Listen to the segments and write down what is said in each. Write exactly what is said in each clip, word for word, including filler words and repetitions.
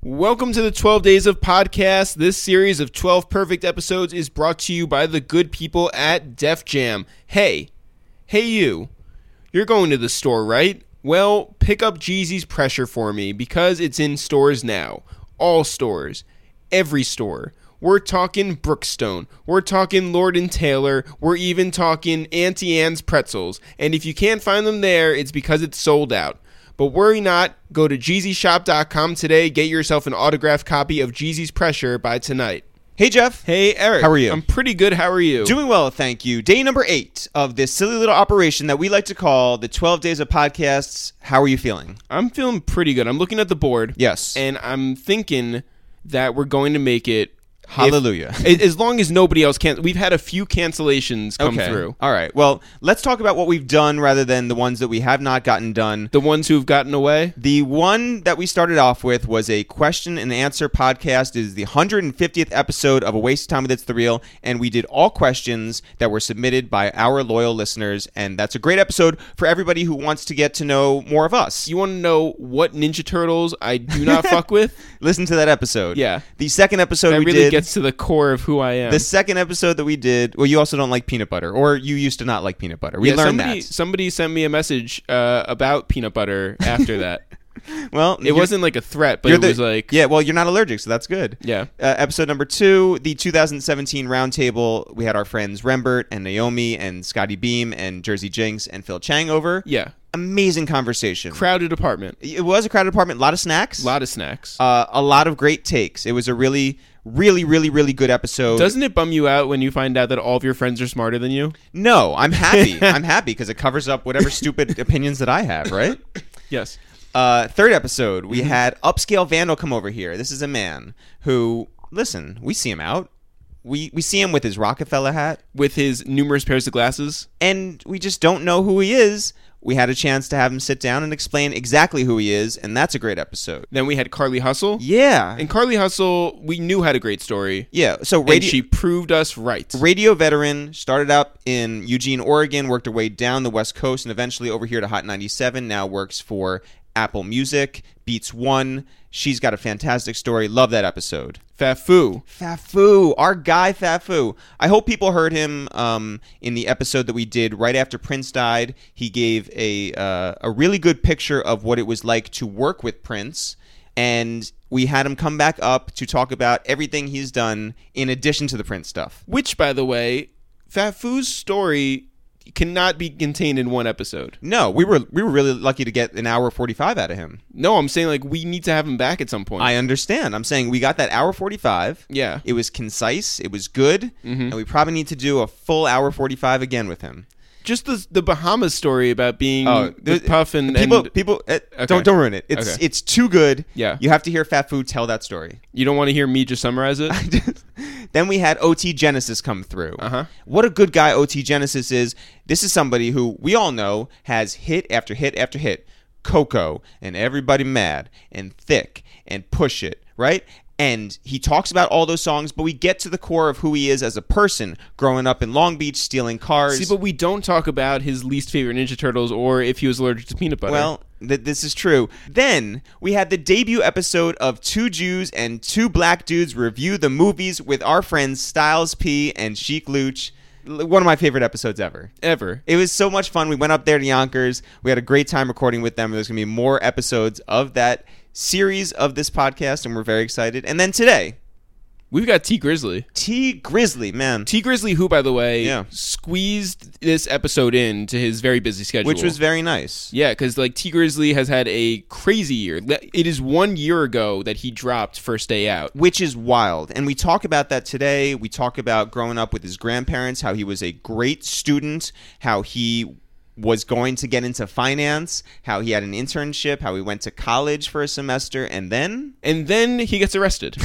Welcome to the twelve Days of Podcast. This series of twelve perfect episodes is brought to you by the good people at Def Jam. Hey, hey you, you're going to the store, right? Well, pick up Jeezy's Pressure for me because it's in stores now. All stores. Every store. We're talking Brookstone. We're talking Lord and Taylor. We're even talking Auntie Anne's Pretzels. And if you can't find them there, it's because it's sold out. But worry not, go to Jeezy Shop dot com today, get yourself an autographed copy of Jeezy's Pressure by tonight. Hey, Jeff. Hey, Eric. How are you? I'm pretty good. How are you? Doing well, thank you. Day number eight of this silly little operation that we like to call the twelve Days of Podcasts. How are you feeling? I'm feeling pretty good. I'm looking at the board. Yes. And I'm thinking that we're going to make it. Hallelujah. If, as long as nobody else can. We've had a few cancellations come okay. through. All right. Well, let's talk about what we've done rather than the ones that we have not gotten done. The ones who've gotten away? The one that we started off with was a question and answer podcast. It is the one hundred fiftieth episode of A Waste of Time with It's the Real, and we did all questions that were submitted by our loyal listeners, and that's a great episode for everybody who wants to get to know more of us. You want to know what Ninja Turtles I do not fuck with? Listen to that episode. Yeah. The second episode that we really did... gets to the core of who I am. The second episode that we did, well, you also don't like peanut butter, or you used to not like peanut butter. We yeah, learned somebody, that. Somebody sent me a message uh, about peanut butter after that. Well, it wasn't like a threat, but it the, was like... Yeah, well, you're not allergic, so that's good. Yeah. Uh, episode number two, the two thousand seventeen Roundtable, we had our friends Rembert and Naomi and Scotty Beam and Jersey Jinx and Phil Chang over. Yeah. Amazing conversation. Crowded apartment. It was a crowded apartment. A lot of snacks. A lot of snacks. Uh, a lot of great takes. It was a really... Really, really, really good episode. Doesn't it bum you out when you find out that all of your friends are smarter than you? No, I'm happy. I'm happy because it covers up whatever stupid opinions that I have, right? Yes. Uh, third episode, we mm-hmm. had Upscale Vandal come over here. This is a man who, listen, we see him out. We we see him with his Rockefeller hat. With his numerous pairs of glasses. And we just don't know who he is. We had a chance to have him sit down and explain exactly who he is, and that's a great episode. Then we had Carly Hustle. Yeah. And Carly Hustle, we knew had a great story. Yeah. So radio, and she proved us right. Radio veteran, started up in Eugene, Oregon, worked her way down the West Coast, and eventually over here to Hot ninety-seven, now works for Apple Music, Beats One. She's got a fantastic story. Love that episode. Fafu. Fafu. Our guy Fafu. I hope people heard him um, in the episode that we did right after Prince died. He gave a uh, a really good picture of what it was like to work with Prince. And we had him come back up to talk about everything he's done in addition to the Prince stuff. Which, by the way, Fafu's story cannot be contained in one episode. No, we were we were really lucky to get an hour forty-five out of him. No, I'm saying like we need to have him back at some point. I understand. I'm saying we got that hour forty-five. Yeah. It was concise. It was good. Mm-hmm. And we probably need to do a full hour forty-five again with him. Just the the Bahamas story about being oh, with Puff and people and, people uh, okay. don't don't ruin it. It's okay. it's too good. Yeah. You have to hear Fafu tell that story. You don't want to hear me just summarize it? Then we had O T Genesis come through. Uh-huh. What a good guy O T Genesis is. This is somebody who we all know has hit after hit after hit. Coco and Everybody Mad and Thick and Push It, right? And he talks about all those songs, but we get to the core of who he is as a person, growing up in Long Beach, stealing cars. See, but we don't talk about his least favorite Ninja Turtles or if he was allergic to peanut butter. Well, th- this is true. Then we had the debut episode of Two Jews and Two Black Dudes review the movies with our friends Styles P and Chic Luch. One of my favorite episodes ever. Ever. It was so much fun. We went up there to Yonkers. We had a great time recording with them. There's going to be more episodes of that series of this podcast, and we're very excited. And then today, we've got T Grizzly. T Grizzly, man. T Grizzly, who, by the way, yeah. squeezed this episode in to his very busy schedule. Which was very nice. Yeah, because like T Grizzly has had a crazy year. It is one year ago that he dropped First Day Out. Which is wild. And we talk about that today. We talk about growing up with his grandparents, how he was a great student, how he was going to get into finance, how he had an internship, how he went to college for a semester, and then... And then he gets arrested.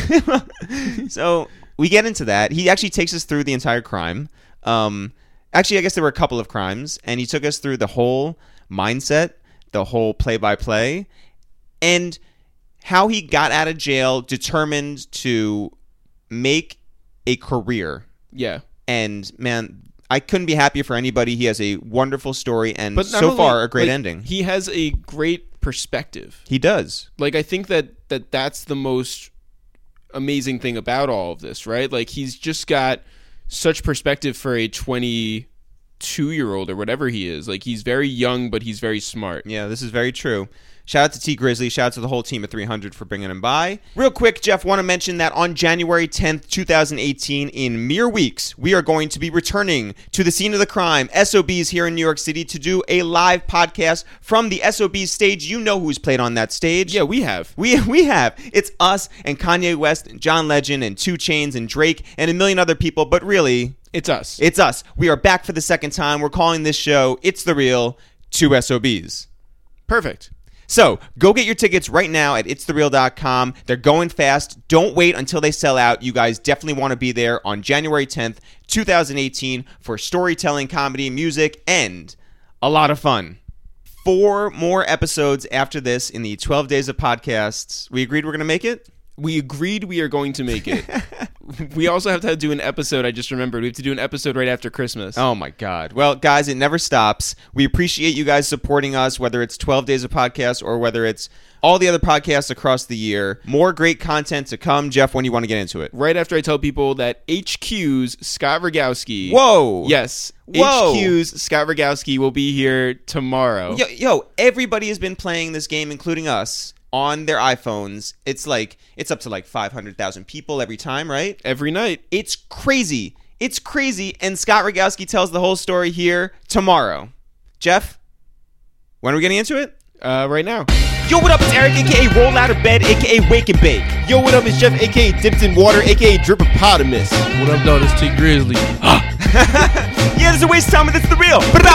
So we get into that. He actually takes us through the entire crime. Um, actually, I guess there were a couple of crimes, and he took us through the whole mindset, the whole play-by-play, and how he got out of jail determined to make a career. Yeah. And, man... I couldn't be happier for anybody. He has a wonderful story and but so only, far a great like, ending. He has a great perspective. He does. Like, I think that, that that's the most amazing thing about all of this, right? Like, he's just got such perspective for a twenty-two-year-old or whatever he is. Like, he's very young, but he's very smart. Yeah, this is very true. Shout out to T Grizzly. Shout out to the whole team at three hundred for bringing him by. Real quick, Jeff, want to mention that on January tenth, twenty eighteen, in mere weeks, we are going to be returning to the scene of the crime, S O B's here in New York City, to do a live podcast from the S O B's stage. You know who's played on that stage. Yeah, we have. We we have. It's us and Kanye West and John Legend and two Chainz and Drake and a million other people, but really, It's us. it's us. We are back for the second time. We're calling this show It's the Real, two S O Bs. Perfect. So, go get your tickets right now at its the real dot com. They're going fast. Don't wait until they sell out. You guys definitely want to be there on January tenth, twenty eighteen for storytelling, comedy, music, and a lot of fun. Four more episodes after this in the twelve Days of Podcasts. We agreed we're going to make it? We agreed we are going to make it. We also have to do an episode. I just remembered. We have to do an episode right after Christmas. Oh, my God. Well, guys, it never stops. We appreciate you guys supporting us, whether it's twelve Days of Podcasts or whether it's all the other podcasts across the year. More great content to come. Jeff, when do you want to get into it? Right after I tell people that H Q's Scott Rogowski. Whoa. Yes. Whoa. H Q's Scott Rogowski will be here tomorrow. Yo, yo, everybody has been playing this game, including us, on their iPhones. It's like, it's up to like five hundred thousand people every time, right? Every night. It's crazy. It's crazy. And Scott Rogowski tells the whole story here tomorrow. Jeff, when are we getting into it? Uh, right now. Yo, what up? It's Eric, a k a. Roll Out of Bed, a k a. Wake and Bake. Yo, what up? It's Jeff, a k a. Dipped in Water, a k a. Dripopotamus. What up, though? This T Grizzly. Yeah, this is a waste of time, but it's the real.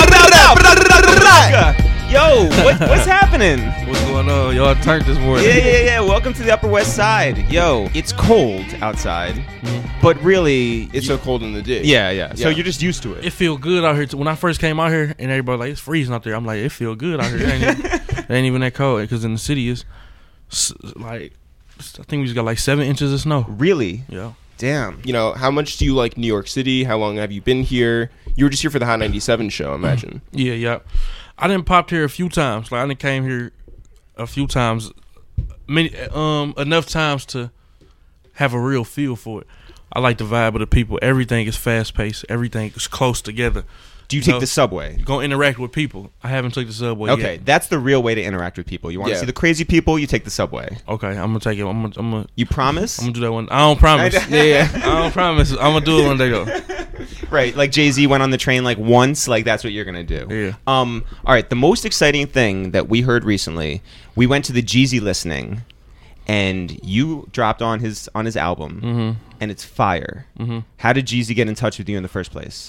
Yo, what, what's happening? What's going on? Y'all turned this morning. Yeah, yeah, yeah. Welcome to the Upper West Side. Yo, it's cold outside, but really, It's so cold in the day. yeah, yeah. So Yeah. you're just used to it. It feel good out here. Too. When I first came out here, and everybody like, it's freezing out there. I'm like, it feel good out here. It ain't even, it ain't even that cold, because in the city, it's s- like, I think we just got like seven inches of snow. Really? Yeah. Damn. You know, how much do you like New York City? How long have you been here? You were just here for the Hot ninety-seven show, I imagine. Yeah, yeah. I done popped here a few times. Like I done came here a few times, many um enough times to have a real feel for it. I like the vibe of the people. Everything is fast paced. Everything is close together. Do you take No. the subway? Gonna interact with people. I haven't took the subway Okay, yet. that's the real way to interact with people. You want to Yeah. see the crazy people? You take the subway. Okay, I'm gonna take it. I'm gonna, I'm gonna, You promise? I'm gonna do that one. I don't promise. I- Yeah, yeah. I don't promise. I'm gonna do it one day though. Right, like Jay-Z went on the train like once, like that's what you're gonna do. Yeah. Um. All right. The most exciting thing that we heard recently, we went to the Jeezy listening, and you dropped on his on his album, Mm-hmm. and it's fire. Mm-hmm. How did Jeezy get in touch with you in the first place?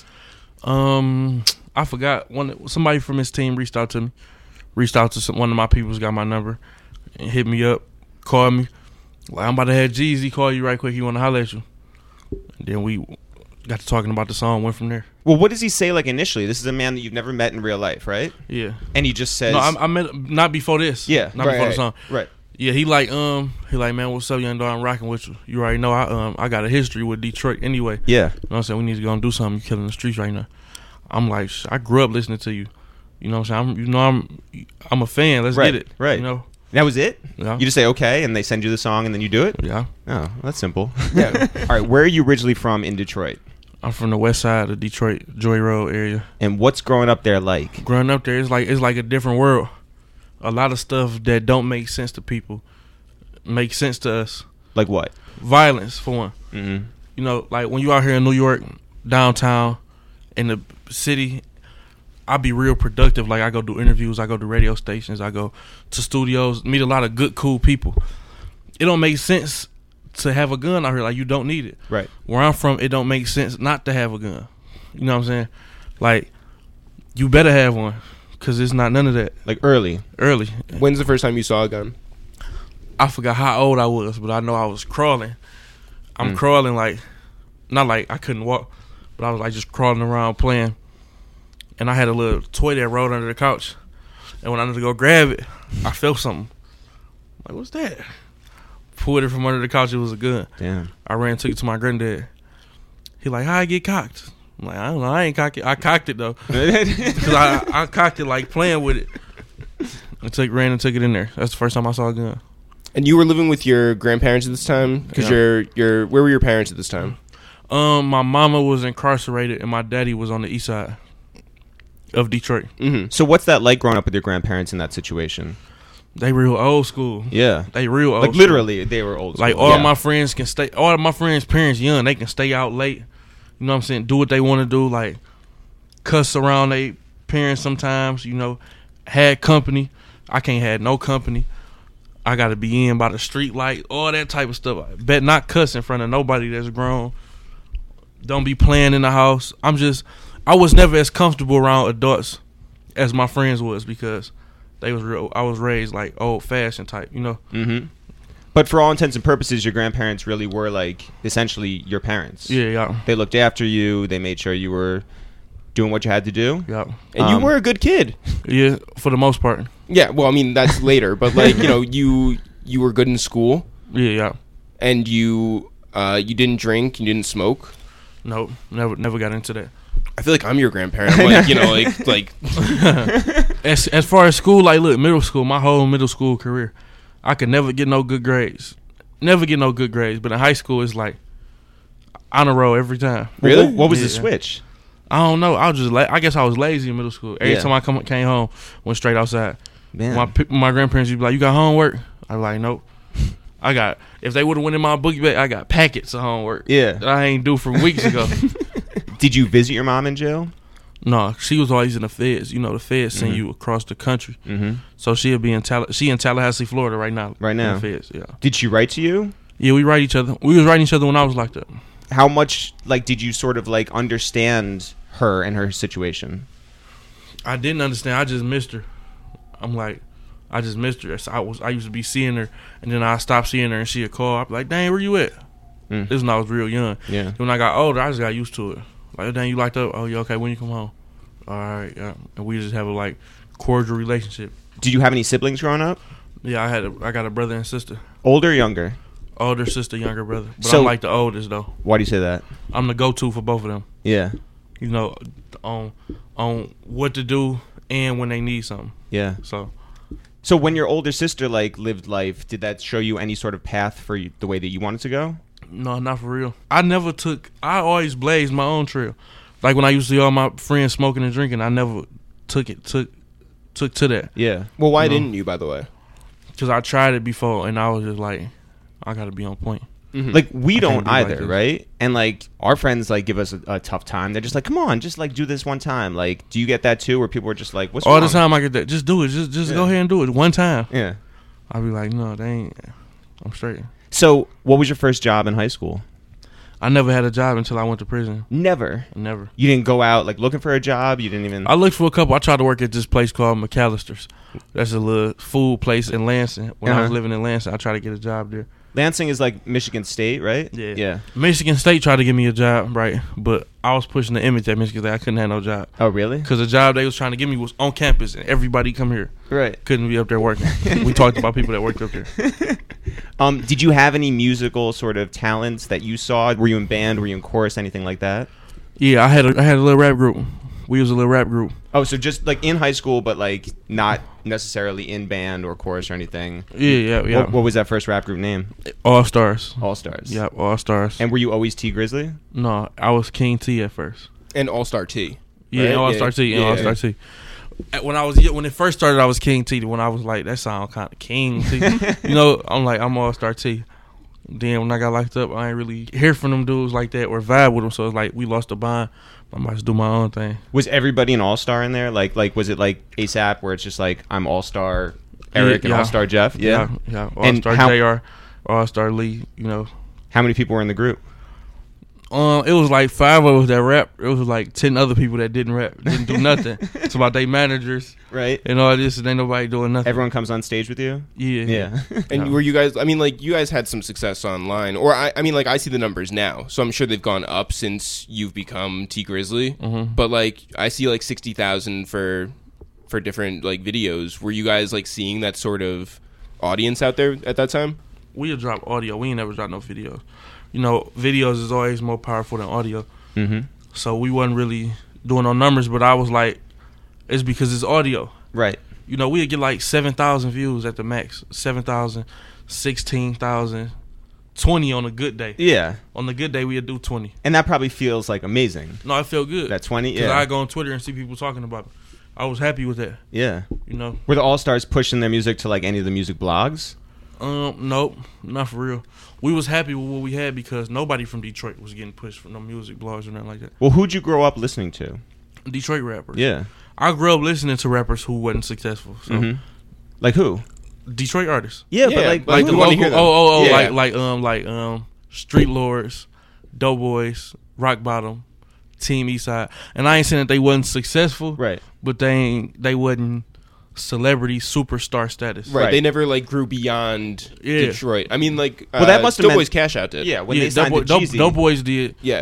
Um, I forgot one. Somebody from his team reached out to me. Reached out to some, one of my people's got my number, and hit me up, called me. Like, I'm about to have Jeezy call you right quick. He want to holler at you. And then we got to talking about the song. Went from there. Well, what does he say like initially? This is a man that you've never met in real life, right? Yeah. And he just says, No, I, I met not before this. Yeah, not right, before right. the song. right. Yeah, he like um he like, man, what's up, young dog? I'm rocking with you. You already know I um I got a history with Detroit anyway. Yeah. You know what I'm saying? We need to go and do something. You killing the streets right now. I'm like, sh- I grew up listening to you. You know what I'm saying? I'm, you know I'm I'm a fan. Let's Right, get it. right. You know? That was it? Yeah. You just say okay, and they send you the song, and then you do it? Yeah. Oh, that's simple. Yeah. All right, where are you originally from in Detroit? I'm from the west side of Detroit, Joy Road area. And what's growing up there like? Growing up there, it's like it's like a different world. A lot of stuff that don't make sense to people makes sense to us. Like what? Violence, for one. Mm-hmm. You know, like when you out here in New York, downtown, in the city, I be real productive. Like I go do interviews, I go to radio stations, I go to studios, meet a lot of good, cool people. It don't make sense to have a gun out here. Like you don't need it. Right. Where I'm from, it don't make sense not to have a gun. You know what I'm saying? Like you better have one, cause it's not none of that. Like early. Early, When's the first time you saw a gun? I forgot how old I was, but I know I was crawling. I'm Mm. crawling like, not like I couldn't walk, but I was like just crawling around playing. And I had a little toy that rolled under the couch. And when I went to go grab it, I felt something. I'm like, what's that? Pulled it from under the couch. It was a gun. Damn. I ran and took it to my granddad. He like, how I get cocked? I'm like, I don't know. I ain't cocked it. I cocked it, though. Because I, I cocked it like playing with it. and took ran and took it in there. That's the first time I saw a gun. And you were living with your grandparents at this time? Because Yeah. you're, you're, where were your parents at this time? Um, my mama was incarcerated and my daddy was on the east side of Detroit. Mm-hmm. So what's that like growing up with your grandparents in that situation? They real old school. Yeah. They real old Like school. literally, they were old. Like school. all Yeah. my friends can stay. All of my friends' parents young. They can stay out late. You know what I'm saying? Do what they want to do. Like cuss around their parents sometimes. You know, had company. I can't have no company. I got to be in by the street light. All that type of stuff. I bet not cuss in front of nobody that's grown. Don't be playing in the house. I'm just. I was never as comfortable around adults as my friends was because they was real. I was raised like old fashioned type. You know. Mm-hmm. But for all intents and purposes, your grandparents really were like essentially your parents. Yeah. Yeah. They looked after you. They made sure you were doing what you had to do. Yeah. And Um, you were a good kid. Yeah. For the most part. Yeah, well, I mean, that's later. But, like, you know, you you were good in school. Yeah. Yeah. And you uh, you didn't drink. You didn't smoke. Nope, never never got into that. I feel like I'm your grandparent. I'm like, you know, like, like As as far as school, like look, middle school, my whole middle school career, I could never get no good grades. Never get no good grades. But in high school, it's like honor roll every time. Really? What, what was the Yeah. switch? I don't know. I was just la- I guess I was lazy in middle school. Every Yeah. time I come came home, went straight outside. Man. My pe- my grandparents would be like, "You got homework?" I was like, "Nope." I got if they would have went in my boogie bag, I got packets of homework. Yeah. that I ain't do from weeks ago. Did you visit your mom in jail? No, she was always in the feds. You know, the feds send Mhm. you across the country. Mm-hmm. So she'll be in Tall- she in Tallahassee, Florida right now. Right in now? the feds, yeah. Did she write to you? Yeah, we write each other. We was writing each other when I was locked up. How much like did you sort of like understand her and her situation? I didn't understand. I just missed her. I'm like, I just missed her. So I was I used to be seeing her, and then I stopped seeing her, and she'd call. I'd be like, "Dang, where you at?" Mm. This was when I was real young. Yeah. When I got older, I just got used to it. Like, "Dang, you locked up? Oh, you okay? When you come home?" All right, yeah. And we just have a like cordial relationship. Did you have any siblings growing up? Yeah, I had a, I got a brother and sister. Older or younger? Older sister, younger brother. But So- I'm like the oldest though. Why do you say that? I'm the go-to for both of them. Yeah. You know, on on what to do and when they need something. Yeah. So So when your older sister like lived life, did that show you any sort of path for you, the way that you wanted to go? no, not for real. I never took. I always blazed my own trail. Like when I used to see all my friends smoking and drinking, I never took it took took to that Yeah. well, why No. didn't you, by the way? because I tried it before and I was just like, I got to be on point. Mhm. Like we I don't can't be like either, this. right? And like our friends like give us a, a tough time. They're just like, "Come on, just like do this one time." Like, do you get that too, where people are just like, "What's All wrong?" the time I get that. Just do it. Just just go Yeah. ahead and do it one time. Yeah. I'll be like, no, they ain't. I'm straight. So, what was your first job in high school? I never had a job until I went to prison. Never. Never. You didn't go out like looking for a job. You didn't even. I looked for a couple. I tried to work at this place called McAllister's. That's a little food place in Lansing. When I was Uh-huh. living in Lansing, I tried to get a job there. Lansing is like Michigan State, right? Yeah. Yeah. Michigan State tried to give me a job, right? But I was pushing the image at Michigan State. I couldn't have no job. Oh, really? Because the job they was trying to give me was on campus, and everybody come here. Right. Couldn't be up there working. We talked about people that worked up there. Um, did you have any musical sort of talents that you saw? Were you in band? Were you in chorus? Anything like that? Yeah, I had a, I had a little rap group. We was a little rap group. Oh, so just like in high school, but like not necessarily in band or chorus or anything. Yeah, yeah, yeah. What, what was that first rap group name? All Stars. All Stars. Yeah, All Stars. And were you always T Grizzly? No, I was King T at first. And All Star T. Yeah, Right? All Yeah. Star T. And Yeah. All Star T. At- When I was when it first started, I was King T. When I was like, that sound kind of King T. You know, I'm like, I'm All Star T. Then when I got locked up, I ain't really hear from them dudes like that or vibe with them. So it's like we lost the bond. I might just do my own thing. Was everybody an All Star in there? Like, like was it like ASAP where it's just like I'm All Star Eric Yeah, and yeah. All Star Jeff? Yeah, yeah. All And Star how- J R, All Star Lee. You know, How many people were in the group? um, it was like five of us that rap. It was like ten other people that didn't rap, didn't do nothing. It's about they managers Right. and all this, and ain't nobody doing nothing. Everyone comes on stage with you. yeah, Yeah. And Yeah. were you guys? I mean, like you guys had some success online, or I, I mean, like I see the numbers now, so I'm sure they've gone up since you've become T Grizzly. Mhm. But like I see like sixty thousand for for different like videos. Were you guys like seeing that sort of audience out there at that time? We would drop audio. We ain't never drop no videos. You know, videos is always more powerful than audio. Mm-hmm. So we wasn't really doing no numbers, but I was like, it's because it's audio. Right. you know, we'd get like seven thousand views at the max. seven thousand, sixteen thousand, twenty on a good day. Yeah. On the good day, we'd do twenty. And that probably feels like amazing. No, it felt good. That twenty, Because yeah. I go on Twitter and see people talking about it. I was happy with that, Yeah. you know. Were the All-Stars pushing their music to like any of the music blogs? Um, nope, not for real. We was happy with what we had because nobody from Detroit was getting pushed for no music blogs or nothing like that. Well, who'd you grow up listening to? Detroit rappers. Yeah. I grew up listening to rappers who wasn't successful. So Mhm. Like who? Detroit artists. Yeah, Yeah, but like, but Like who the wanna local, hear them? oh, oh, oh, Yeah. like like um like um Street Lords, Doughboys, Rock Bottom, Team Eastside. And I ain't saying that they wasn't successful, right. but they ain't they wasn't celebrity superstar status. Right. Right. They never like grew beyond Yeah. Detroit. I mean, like, uh, Well, that must've Doughboys meant- Cash Out did. Yeah, when yeah, they signed Doughboy, to Dough- Jeezy. Doughboys did. Yeah.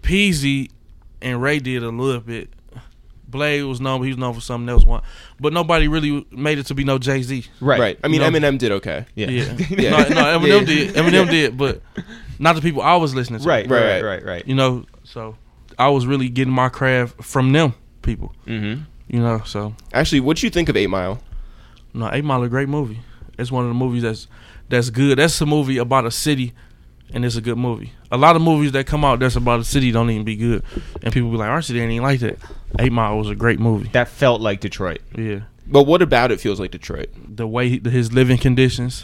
Peasy and Ray did a little bit. Blade was known, but he was known for something else. One, but nobody really made it to be no Jay Z. Right. Right. I mean, You know- Eminem did okay. Yeah. Yeah, Yeah. no, no, Eminem Yeah. did. Eminem did, but not the people I was listening to. Right, Right, right, right. right, right, right. You know, so I was really getting my craft from them people. Mm-hmm. You know, so Actually, what'd you think of Eight Mile? no, Eight Mile a great movie. It's one of the movies that's that's good. That's a movie about a city, and it's a good movie. A lot of movies that come out that's about a city don't even be good, and people be like, "Our city ain't even like that." Eight Mile was a great movie. That felt like Detroit. Yeah, But what about it feels like Detroit? the way he, his living conditions,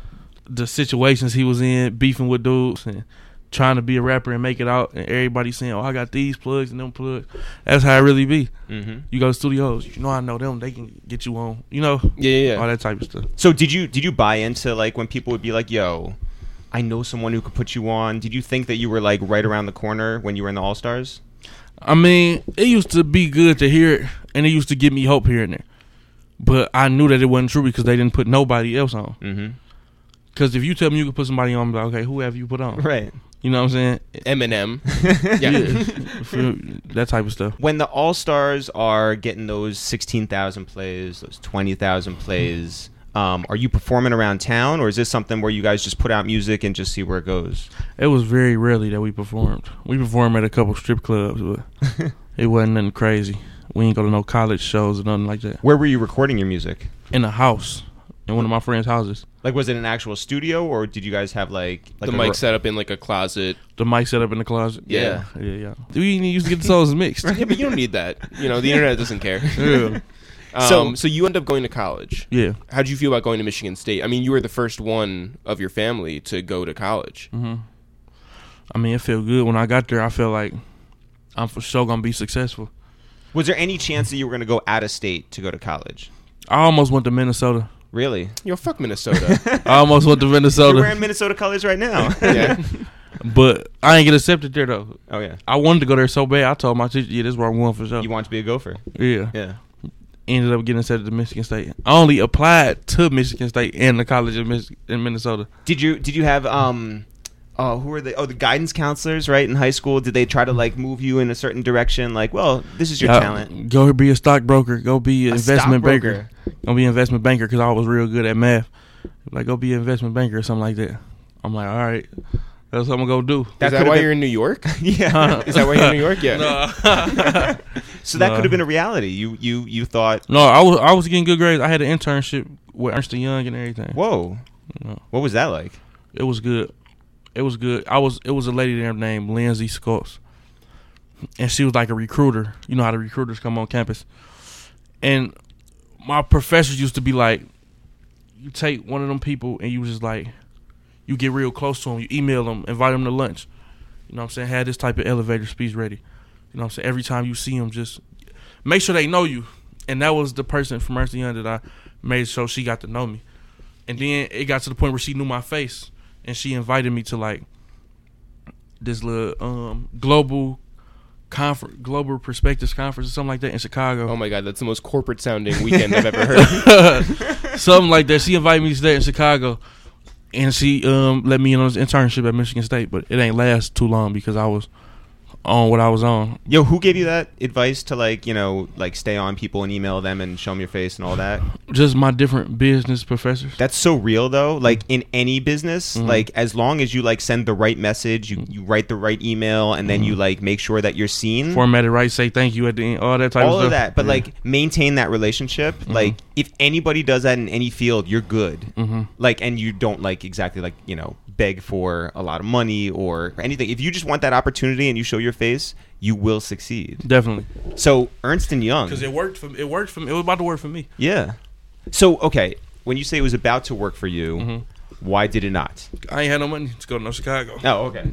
the situations he was in, beefing with dudes, and trying to be a rapper and make it out, and everybody saying, "Oh, I got these plugs and them plugs." That's how it really be. Mm-hmm. You go to studios, you know, I know them. They can get you on, you know, Yeah, yeah, all yeah. that type of stuff. So did you did you buy into like when people would be like, "Yo, I know someone who could put you on"? Did you think that you were like right around the corner when you were in the All Stars? I mean, it used to be good to hear it, and it used to give me hope here and there. But I knew that it wasn't true because they didn't put nobody else on. Mm-hmm. Because if you tell me you could put somebody on, I'm like, okay, who have you put on? Right. You know what I'm saying? Eminem. Yeah. Yeah. For that type of stuff. When the All Stars are getting those sixteen thousand plays, those twenty thousand plays, um, are you performing around town, or is this something where you guys just put out music and just see where it goes? It was very rarely that we performed. We performed at a couple strip clubs, but it wasn't nothing crazy. We ain't go to no college shows or nothing like that. Where were you recording your music? In a house, in one of my friends' houses. Like, was it an actual studio, or did you guys have like, like The a mic ro- set up in like a closet. The mic set up in the closet. Yeah. Yeah, yeah. We didn't used to get the songs mixed. Yeah, but you don't need that. You know, the internet doesn't care. Yeah. Um, So- so, you end up going to college. Yeah. How'd you feel about going to Michigan State? I mean, you were the first one of your family to go to college. hmm I mean, it felt good when I got there. I felt like I'm for sure gonna be successful. Was there any chance that you were going to go out of state to go to college? I almost went to Minnesota. Really? Yo, fuck Minnesota. I almost went to You're Minnesota, wearing Minnesota colors right now. yeah. but I ain't get accepted there though. Oh yeah. I wanted to go there so bad. I told my teacher, "Yeah, this is where I'm going for sure." You want to be a gopher? Yeah. Yeah. Ended up getting accepted to Michigan State. I only applied to Michigan State and the College of Mich- in Minnesota. Did you did you have um oh who were they oh the guidance counselors right in high school? Did they try to like move you in a certain direction? Like, well, this is your Yeah, talent. Go be a stockbroker. Go be an A investment stockbroker. banker. Go be an investment banker because I was real good at math. Like, go be an investment banker or something like that. I'm like, all right, that's what I'm gonna go do. That Is that could've why been- you're in New York? Yeah. Is that why you're in New York? Yeah. No. So that No. could have been a reality. You you you thought, No, I was I was getting good grades. I had an internship with Ernst and Young and everything. whoa, You know, what was that like? it was good. It was good. I was. It was a lady there named Lindsay Scotts, and she was like a recruiter. You know how the recruiters come on campus, and my professors used to be like, you take one of them people and you just like, you get real close to them. You email them, invite them to lunch. You know what I'm saying? Have this type of elevator speech ready. You know what I'm saying? Every time you see them, just make sure they know you. And that was the person from Ernst and Young that I made sure she got to know me. And then it got to the point where she knew my face, and she invited me to like this little um, global conference, global perspectives conference or something like that in Chicago. Oh my god, that's the most corporate sounding weekend I've ever heard. Something like that. She invited me to stay in Chicago, and she um let me in on this internship at Michigan State, but it ain't last too long because I was on what I was on. Yo, who gave you that advice to like, you know, like stay on people and email them and show them your face and all that? Just my different business professors. That's so real though. Like in any business, Mhm. like as long as you like send the right message, you, you write the right email, and then Mhm. you like make sure that you're seen. Formatted right, say thank you at the end, all that type all of of stuff. that, but Yeah. like maintain that relationship. Mhm. Like if anybody does that in any field, you're good. Mhm. Like, and you don't like exactly like, you know, beg for a lot of money or anything. If you just want that opportunity and you show your face, you will succeed. Definitely. So Ernst and Young, Because it worked for it worked for me. It was about to work for me. yeah. So okay, when you say it was about to work for you, Mhm. why did it not? I ain't had no money to go to no Chicago. Oh, okay.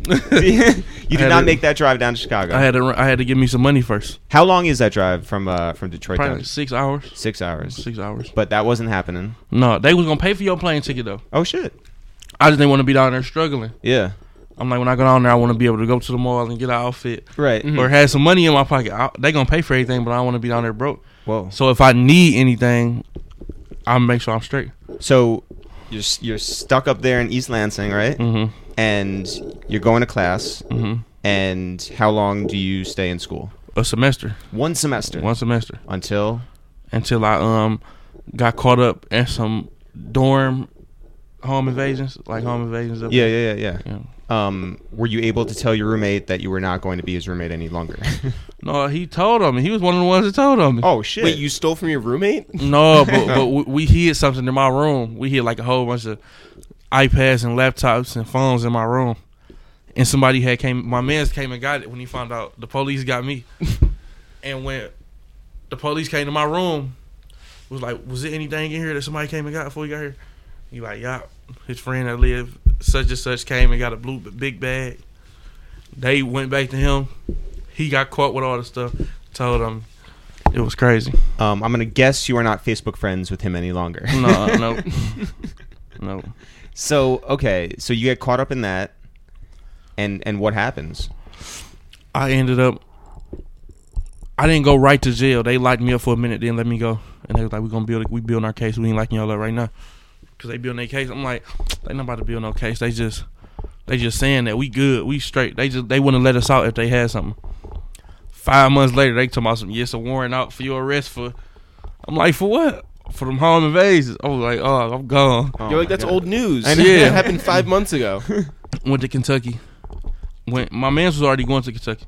You did had not to- make that drive down to Chicago. I had to run- I had to give me some money first. How long is that drive from uh from Detroit Probably down? like six hours. Six hours. Six hours. But that wasn't happening. No, they was gonna pay for your plane ticket though. Oh shit. I just didn't want to be down there struggling. Yeah. I'm like, when I go down there, I want to be able to go to the mall and get an outfit Right. Mhm. or have some money in my pocket. I, they gonna pay for everything, but I don't want to be down there broke. Whoa. So if I need anything, I'll make sure I'm straight. So you're s- you're stuck up there in East Lansing, right? Mm-hmm. And you're going to class. Mm-hmm. And how long do you stay in school? A semester, One semester. one semester, Until. until I um got caught up in some dorm home invasions, like home invasions. Up Yeah, yeah, yeah, yeah. yeah. Um, were you able to tell your roommate that you were not going to be his roommate any longer? No, he told on me. He was one of the ones that told on me. Oh shit! Wait, you stole from your roommate? No, but but we, we hid something in my room. We hid like a whole bunch of iPads and laptops and phones in my room. And somebody had came. My man's came and got it when he found out the police got me. And when the police came to my room, was like, "Was there anything in here that somebody came and got before you got here?" He like, "Yeah." His friend that lived such and such came and got a blue big bag. They went back to him. He got caught with all the stuff. Told him it was crazy. Um, I'm gonna guess you are not Facebook friends with him any longer. No, no, no. So okay, so you get caught up in that, and and what happens? I ended up. I didn't go right to jail. They locked me up for a minute, then let me go, and they was like, "We gonna build, we building our case. We ain't locking y'all up right now, cause they building their case." I'm like, "They not about to build no case. They just, they just saying that we good, we straight. They just, they wouldn't let us out if they had something." Five months later, they talking about some yes, a warrant out for your arrest for. I'm like, for what? For them home invasions. I was like, oh, I'm gone. Oh You're like, my that's God. old news. I know. That happened five months ago. Went to Kentucky. Went. My man's was already going to Kentucky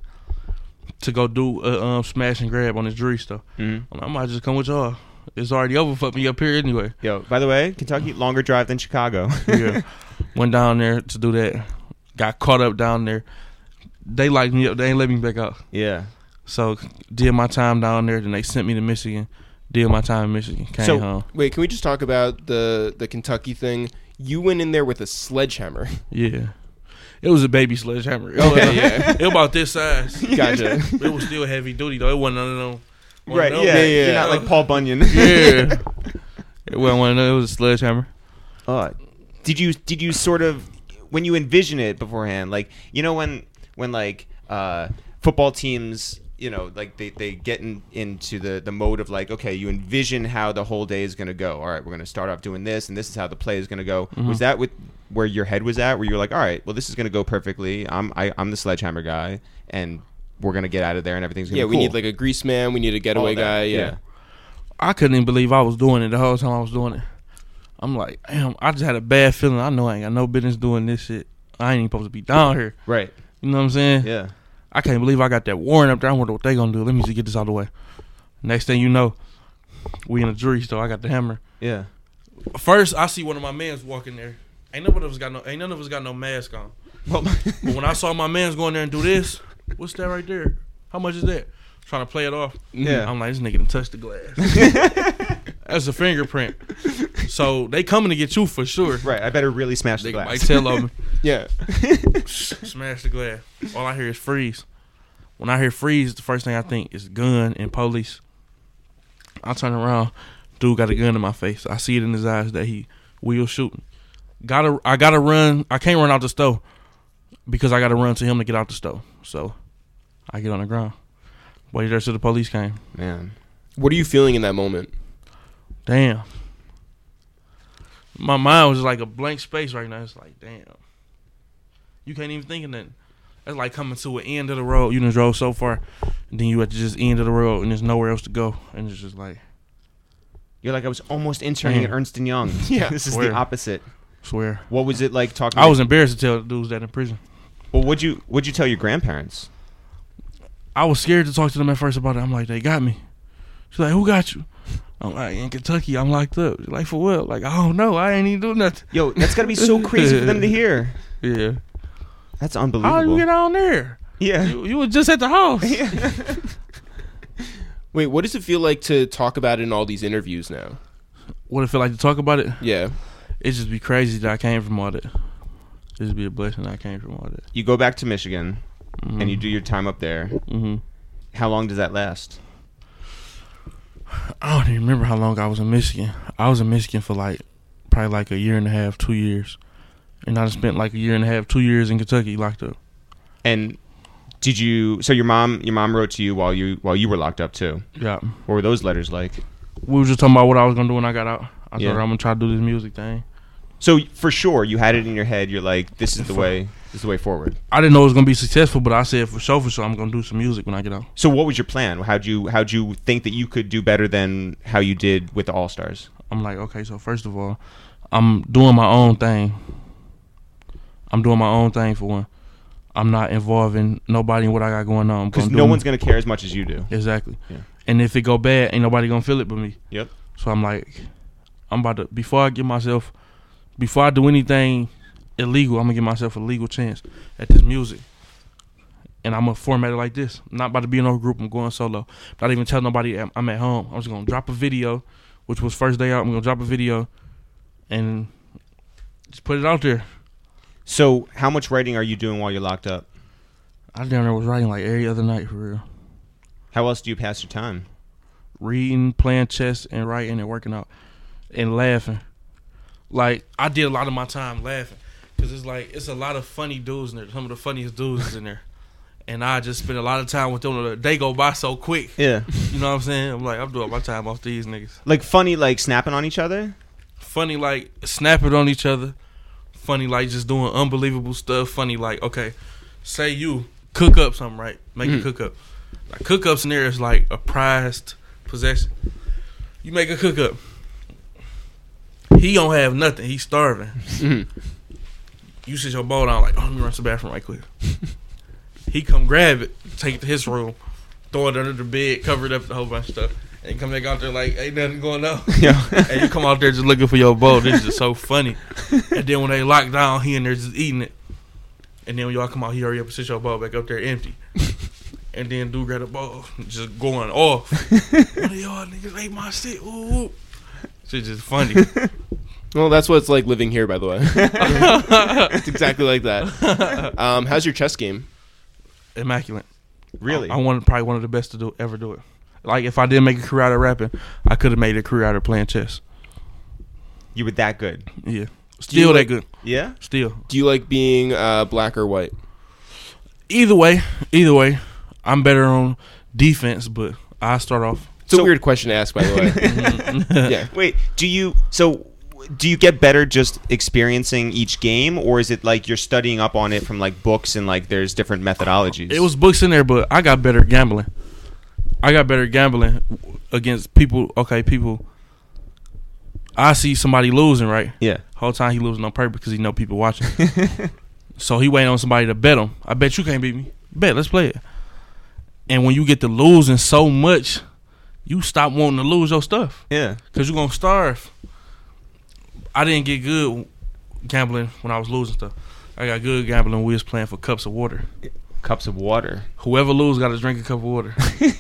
to go do a um, smash and grab on his jewelry stuff. Mhm. I might just come with y'all. It's already over for me up here anyway. Yo, by the way, Kentucky longer drive than Chicago. Yeah. Went down there to do that. Got caught up down there. They locked me up. They ain't let me back out. Yeah. So did my time down there. Then they sent me to Michigan. Did my time in Michigan. Came So- home. Wait, can we just talk about the the Kentucky thing? You went in there with a sledgehammer. Yeah. It was a baby sledgehammer. It was, Okay, yeah. It was about this size. Gotcha. It was still heavy duty though. It wasn't none of them. one of Right. them. Yeah, Yeah, yeah. You're not like Paul Bunyan. Yeah. It wasn't one of them. It was a sledgehammer. Uh, did you did you sort of when you envision it beforehand, like you know when when like uh, football teams, you know, like they, they get in, into the, the mode of like, okay, you envision how the whole day is gonna go. All right, we're gonna start off doing this, and this is how the play is gonna go. Mhm. Was that with where your head was at, where you were like, all right, well, this is gonna go perfectly. I'm I, I'm the sledgehammer guy, and we're gonna get out of there, and everything's gonna Yeah, be we cool. need like a grease man. We need a getaway All that, guy. Yeah. I couldn't even believe I was doing it the whole time I was doing it. I'm like, damn, I just had a bad feeling. I know I ain't got no business doing this shit. I ain't even supposed to be down here. Right. You know what I'm saying? Yeah. I can't believe I got that warrant up there. I wonder what they gonna do. Let me just get this out of the way. Next thing you know, we in a jewelry store. I got the hammer. Yeah. First, I see one of my mans walking there. Ain't none of us got no. Ain't none of us got no mask on. Well, But when I saw my mans going there and do this, what's that right there? How much is that? Trying to play it off. Yeah. I'm like, this nigga done touched the glass. That's a fingerprint. So they coming to get you for sure. right. I better really smash the They glass. might tell on me. Yeah. Smash the glass. All I hear is freeze. When I hear freeze, the first thing I think is gun and police. I turn around, dude got a gun in my face. I see it in his eyes that he will shoot. Gotta, I gotta run. I can't run out the stove because I gotta run to him to get out the stove. So I get on the ground. Wait there till the police came. Man. What are you feeling in that moment? Damn. My mind was like a blank space right now. It's like, damn. You can't even think of nothing. That's like coming to an end of the road. You done drove so far, and then you at the just end of the road, and there's nowhere else to go, and it's just like. You're like, I was almost interning Man. at Ernst and Young. Yeah. This is Swear. the opposite. Swear. What was it like talking? I to- was embarrassed to tell the dudes that in prison. Well, what'd you what'd you tell your grandparents? I was scared to talk to them at first about it. I'm like, they got me. She's like, who got you? I'm like, in Kentucky, I'm locked up. She's like, for what? Like, I don't know. I ain't even doing nothing. Yo, that's gotta be so crazy for them to hear. Yeah. That's How unbelievable. you get on there? yeah. You, you were just at the house. Wait, what does it feel like to talk about it in all these interviews now? What it feel like to talk about it? Yeah. It just be crazy that I came from all that. It just be a blessing that I came from all that. You go back to Michigan Mm-hmm. and you do your time up there. Mm-hmm. How long does that last? I don't even remember how long I was in Michigan. I was in Michigan for like probably like a year and a half, two years. And I spent like a year and a half, two years in Kentucky locked up. And did you? So your mom, your mom wrote to you while you while you were locked up too. Yeah. What were those letters like? We were just talking about what I was gonna do when I got out. I Yeah. told her I'm gonna try to do this music thing. So for sure, you had it in your head. You're like, this is the For- way. This is the way forward. I didn't know it was gonna be successful, but I said for sure, for sure, I'm gonna do some music when I get out. So what was your plan? How'd you how'd you think that you could do better than how you did with the All Stars? I'm like, okay, so first of all, I'm doing my own thing. I'm doing my own thing for one. I'm not involving nobody in what I got going on. I'm Because gonna no do- one's gonna care as much as you do. exactly. Yeah. And if it go bad, ain't nobody gonna feel it but me. Yep. So I'm like, I'm about to before I give myself, before I do anything illegal, I'm gonna give myself a legal chance at this music. And I'm gonna format it like this. I'm not about to be in no group. I'm going solo. Not even tell nobody I'm- I'm at home. I'm just gonna drop a video, which was first day out. I'm gonna drop a video, and just put it out there. So how much writing are you doing while you're locked up? I down there was writing like every other night for real. How else do you pass your time? Reading, playing chess, and writing and working out, and laughing. Like I did a lot of my time laughing, cause it's like it's a lot of funny dudes in there. Some of the funniest dudes is in there, and I just spend a lot of time with them. They go by so quick. Yeah. You know what I'm saying? I'm like I'm doing my time off these niggas. Like funny, like snapping on each other? Funny like snapping on each other. Funny like just doing unbelievable stuff. Funny like okay, say you cook up something right, make Mm. a cook up. Like cook ups in there is like a prized possession. You make a cook up. He don't have nothing. He's starving. Mhm. You sit your bowl down like, oh, let me run to the bathroom right quick. He come grab it, take it to his room, throw it under the bed, cover it up with a whole bunch of stuff, and come back out there like, ain't nothing going on. Yeah. And you come out there just looking for your bowl. This is just so funny. And then when they lock down, he in there just eating it. And then when y'all come out, he hurry up and sit your bowl back up there empty. And then dude grab the bowl, just going off. One of y'all niggas ate my shit. Ooh. Shit just funny. Well, that's what it's like living here, by the way. It's exactly like that. Um, how's your chess game? Immaculate. Really? I, I wanted probably one of the best to do ever do it. Like if I didn't make a career out of rapping, I could have made a career out of playing chess. You were that good? Yeah. Still that like- good. Yeah? Still. Do you like being uh, black or white? Either way, either way, I'm better on defense, but I start off. It's a So- weird question to ask, by the way. Yeah. Wait, do you so do you get better just experiencing each game, or is it like you're studying up on it from like books and like there's different methodologies? It was books in there, but I got better at gambling. I got better at gambling against people. Okay, people. I see somebody losing, right? Yeah. Whole time he losing on purpose because he know people watching. So he waiting on somebody to bet him. I bet you can't beat me. Bet, let's play it. And when you get to losing so much, you stop wanting to lose your stuff Yeah. because you're going to starve. I didn't get good gambling when I was losing stuff. I got good gambling when we was playing for cups of water. Cups of water. Whoever lose got to drink a cup of water.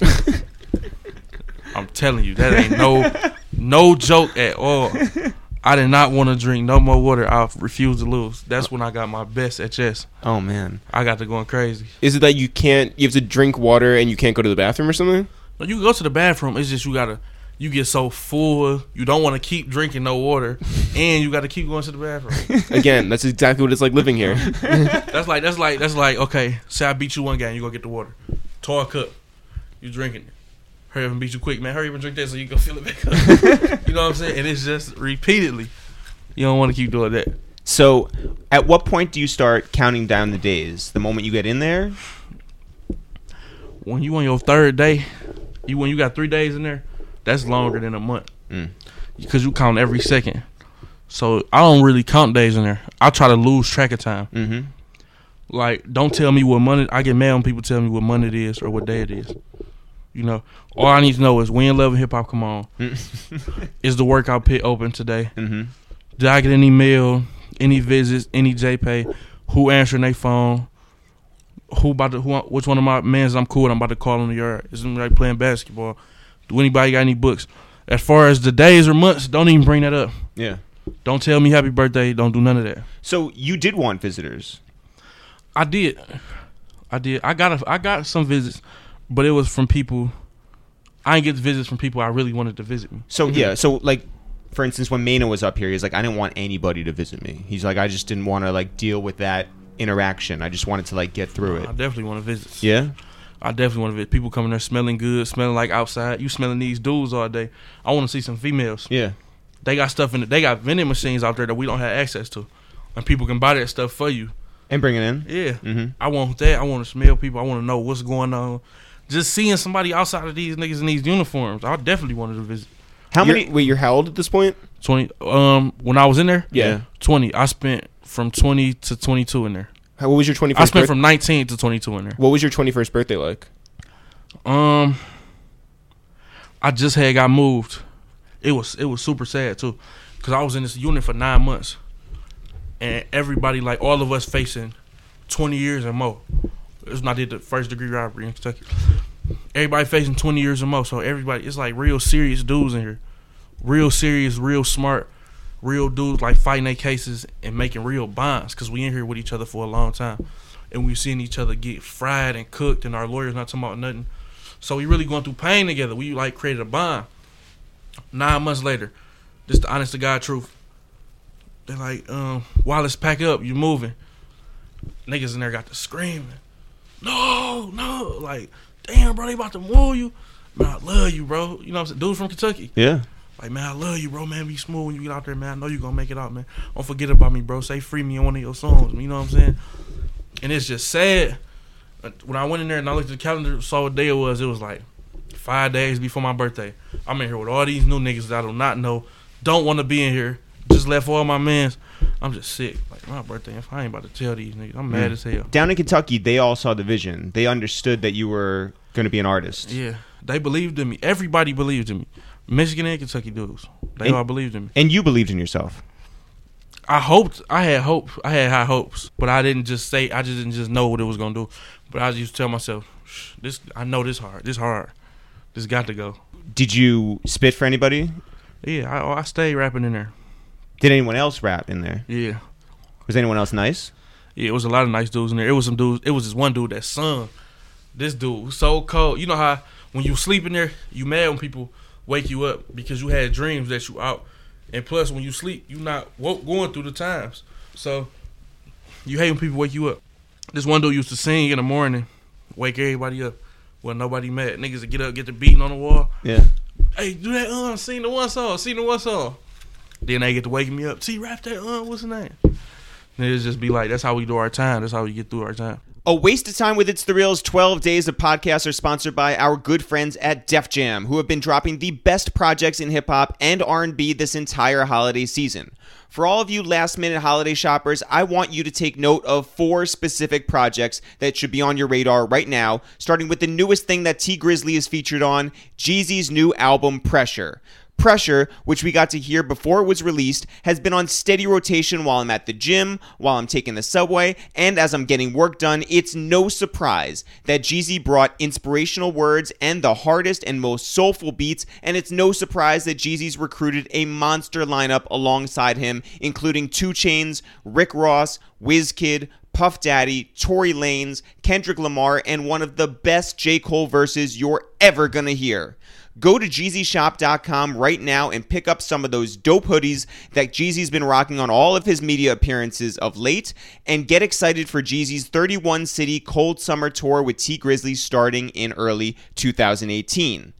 I'm telling you, that ain't no no joke at all. I did not want to drink no more water. I refused to lose. That's when I got my best at chess. Oh man. I got to going crazy. Is it that you can't, you have to drink water and you can't go to the bathroom or something? No, you can go to the bathroom. It's just you gotta, you get so full. You don't want to keep drinking no water, and you got to keep going to the bathroom. Again, that's exactly what it's like living here. That's like that's like that's like okay. Say I beat you one game, you go get the water. Toy cup, you drinking it. Hurry up and beat you quick, man. Hurry up and drink that so you can fill it back up. You know what I'm saying? And it's just repeatedly. You don't want to keep doing that. So, at what point do you start counting down the days? The moment you get in there? When you on your third day, you when you got three days in there, that's longer than a month. Mm. Because you count every second. So I don't really count days in there. I try to lose track of time. Mm-hmm. Like, don't tell me what month. I get mad when people tell me what month it is or what day it is. You know, all I need to know is when Love and Hip Hop come on. Is the workout pit open today? Mm-hmm. Did I get any mail, any visits, any JPay? Who answering their phone? Who about to? Who? Which one of my mans I'm cool with? I'm about to call in the yard. Is anybody playing basketball? Do anybody got any books? As far as the days or months, don't even bring that up. Yeah. Don't tell me happy birthday. Don't do none of that. So you did want visitors. I did. I did. I got a, I got some visits, but it was from people. I didn't get visits from people I really wanted to visit me. So yeah. So like, for instance, when Maina was up here, he's like, I didn't want anybody to visit me. He's like, I just didn't want to like deal with that interaction. I just wanted to like get through it. I definitely want to visit. Yeah. I definitely want to visit. People coming there smelling good, smelling like outside. You smelling these dudes all day. I want to see some females. Yeah. They got stuff in it. They got vending machines out there that we don't have access to, and people can buy that stuff for you. And bring it in. Yeah, Mm-hmm. I want that. I want to smell people. I want to know what's going on. Just seeing somebody outside of these niggas in these uniforms, I definitely wanted to visit. How You're- many? Wait, you're how old at this point? Twenty. Um, when I was in there, Yeah. twenty. I spent from twenty to twenty-two in there. How, what was your I twenty-first? spent birth- from nineteen to twenty-two in there. What was your twenty-first birthday like? Um, I just had got moved. It was it was super sad too, cause I was in this unit for nine months, and everybody, like all of us, facing twenty years or more. It was when I did the first degree robbery in Kentucky. Everybody facing twenty years or more. So everybody, it's like real serious dudes in here, real serious, real smart, real dudes like fighting their cases and making real bonds. Cause we in here with each other for a long time, and we seeing each other get fried and cooked, and our lawyers not talking about nothing. So we really going through pain together. We like created a bond. Nine months later, this the honest to God truth. They're like, um, Wallace, pack up, you moving. Niggas in there got to screaming. No, no, like, damn, bro, they about to move you. Man, I love you, bro. You know what I'm saying? Dude from Kentucky. Yeah. Like, man, I love you, bro, man. Be smooth when you get out there, man. I know you gonna make it out, man. Don't forget about me, bro. Say free me in one of your songs. You know what I'm saying? And it's just sad. When I went in there and I looked at the calendar, saw what day it was, it was like five days before my birthday. I'm in here with all these new niggas that I do not know, don't want to be in here, just left all my mans. I'm just sick. Like, my birthday, if I ain't about to tell these niggas, I'm mad Mm. as hell. Down in Kentucky, they all saw the vision. They understood that you were going to be an artist. Yeah, they believed in me. Everybody believed in me. Michigan and Kentucky dudes, they And- all believed in me. And you believed in yourself. I hoped, I had hope, I had high hopes, but I didn't just say, I just didn't just know what it was gonna do. But I used to tell myself, Shh, this, I know this hard, this hard, this got to go. Did you spit for anybody? Yeah, I, I stayed rapping in there. Did anyone else rap in there? Yeah, Was anyone else nice? yeah, it was a lot of nice dudes in there. It was some dudes. It was this one dude that sung. This dude was so cold. You know how when you sleep in there, you mad when people wake you up because you had dreams that you out. And plus, when you sleep, you not woke, going through the times. So you hate when people wake you up. This one dude used to sing in the morning, wake everybody up. Well, nobody mad. Niggas would get up, get the beating on the wall. Yeah. Hey, do that, uh, sing the one song, sing the one song. Then they get to waking me up. T, rap that, uh, what's the name? And it'll just be like, that's how we do our time. That's how we get through our time. A Waste of Time with It's the Reels twelve days of podcasts are sponsored by our good friends at Def Jam, who have been dropping the best projects in hip-hop and R and B this entire holiday season. For all of you last-minute holiday shoppers, I want you to take note of four specific projects that should be on your radar right now, starting with the newest thing that T Grizzly is featured on, Jeezy's new album, Pressure. Pressure, which we got to hear before it was released, has been on steady rotation while I'm at the gym, while I'm taking the subway, and as I'm getting work done. It's no surprise that Jeezy brought inspirational words and the hardest and most soulful beats, and it's no surprise that Jeezy's recruited a monster lineup alongside him, including two Chainz, Rick Ross, Wizkid, Puff Daddy, Tory Lanez, Kendrick Lamar, and one of the best J. Cole verses you're ever gonna hear. Go to Jeezy Shop dot com right now and pick up some of those dope hoodies that Jeezy's been rocking on all of his media appearances of late, and get excited for Jeezy's thirty-one city cold summer tour with T Grizzly starting in early two thousand eighteen.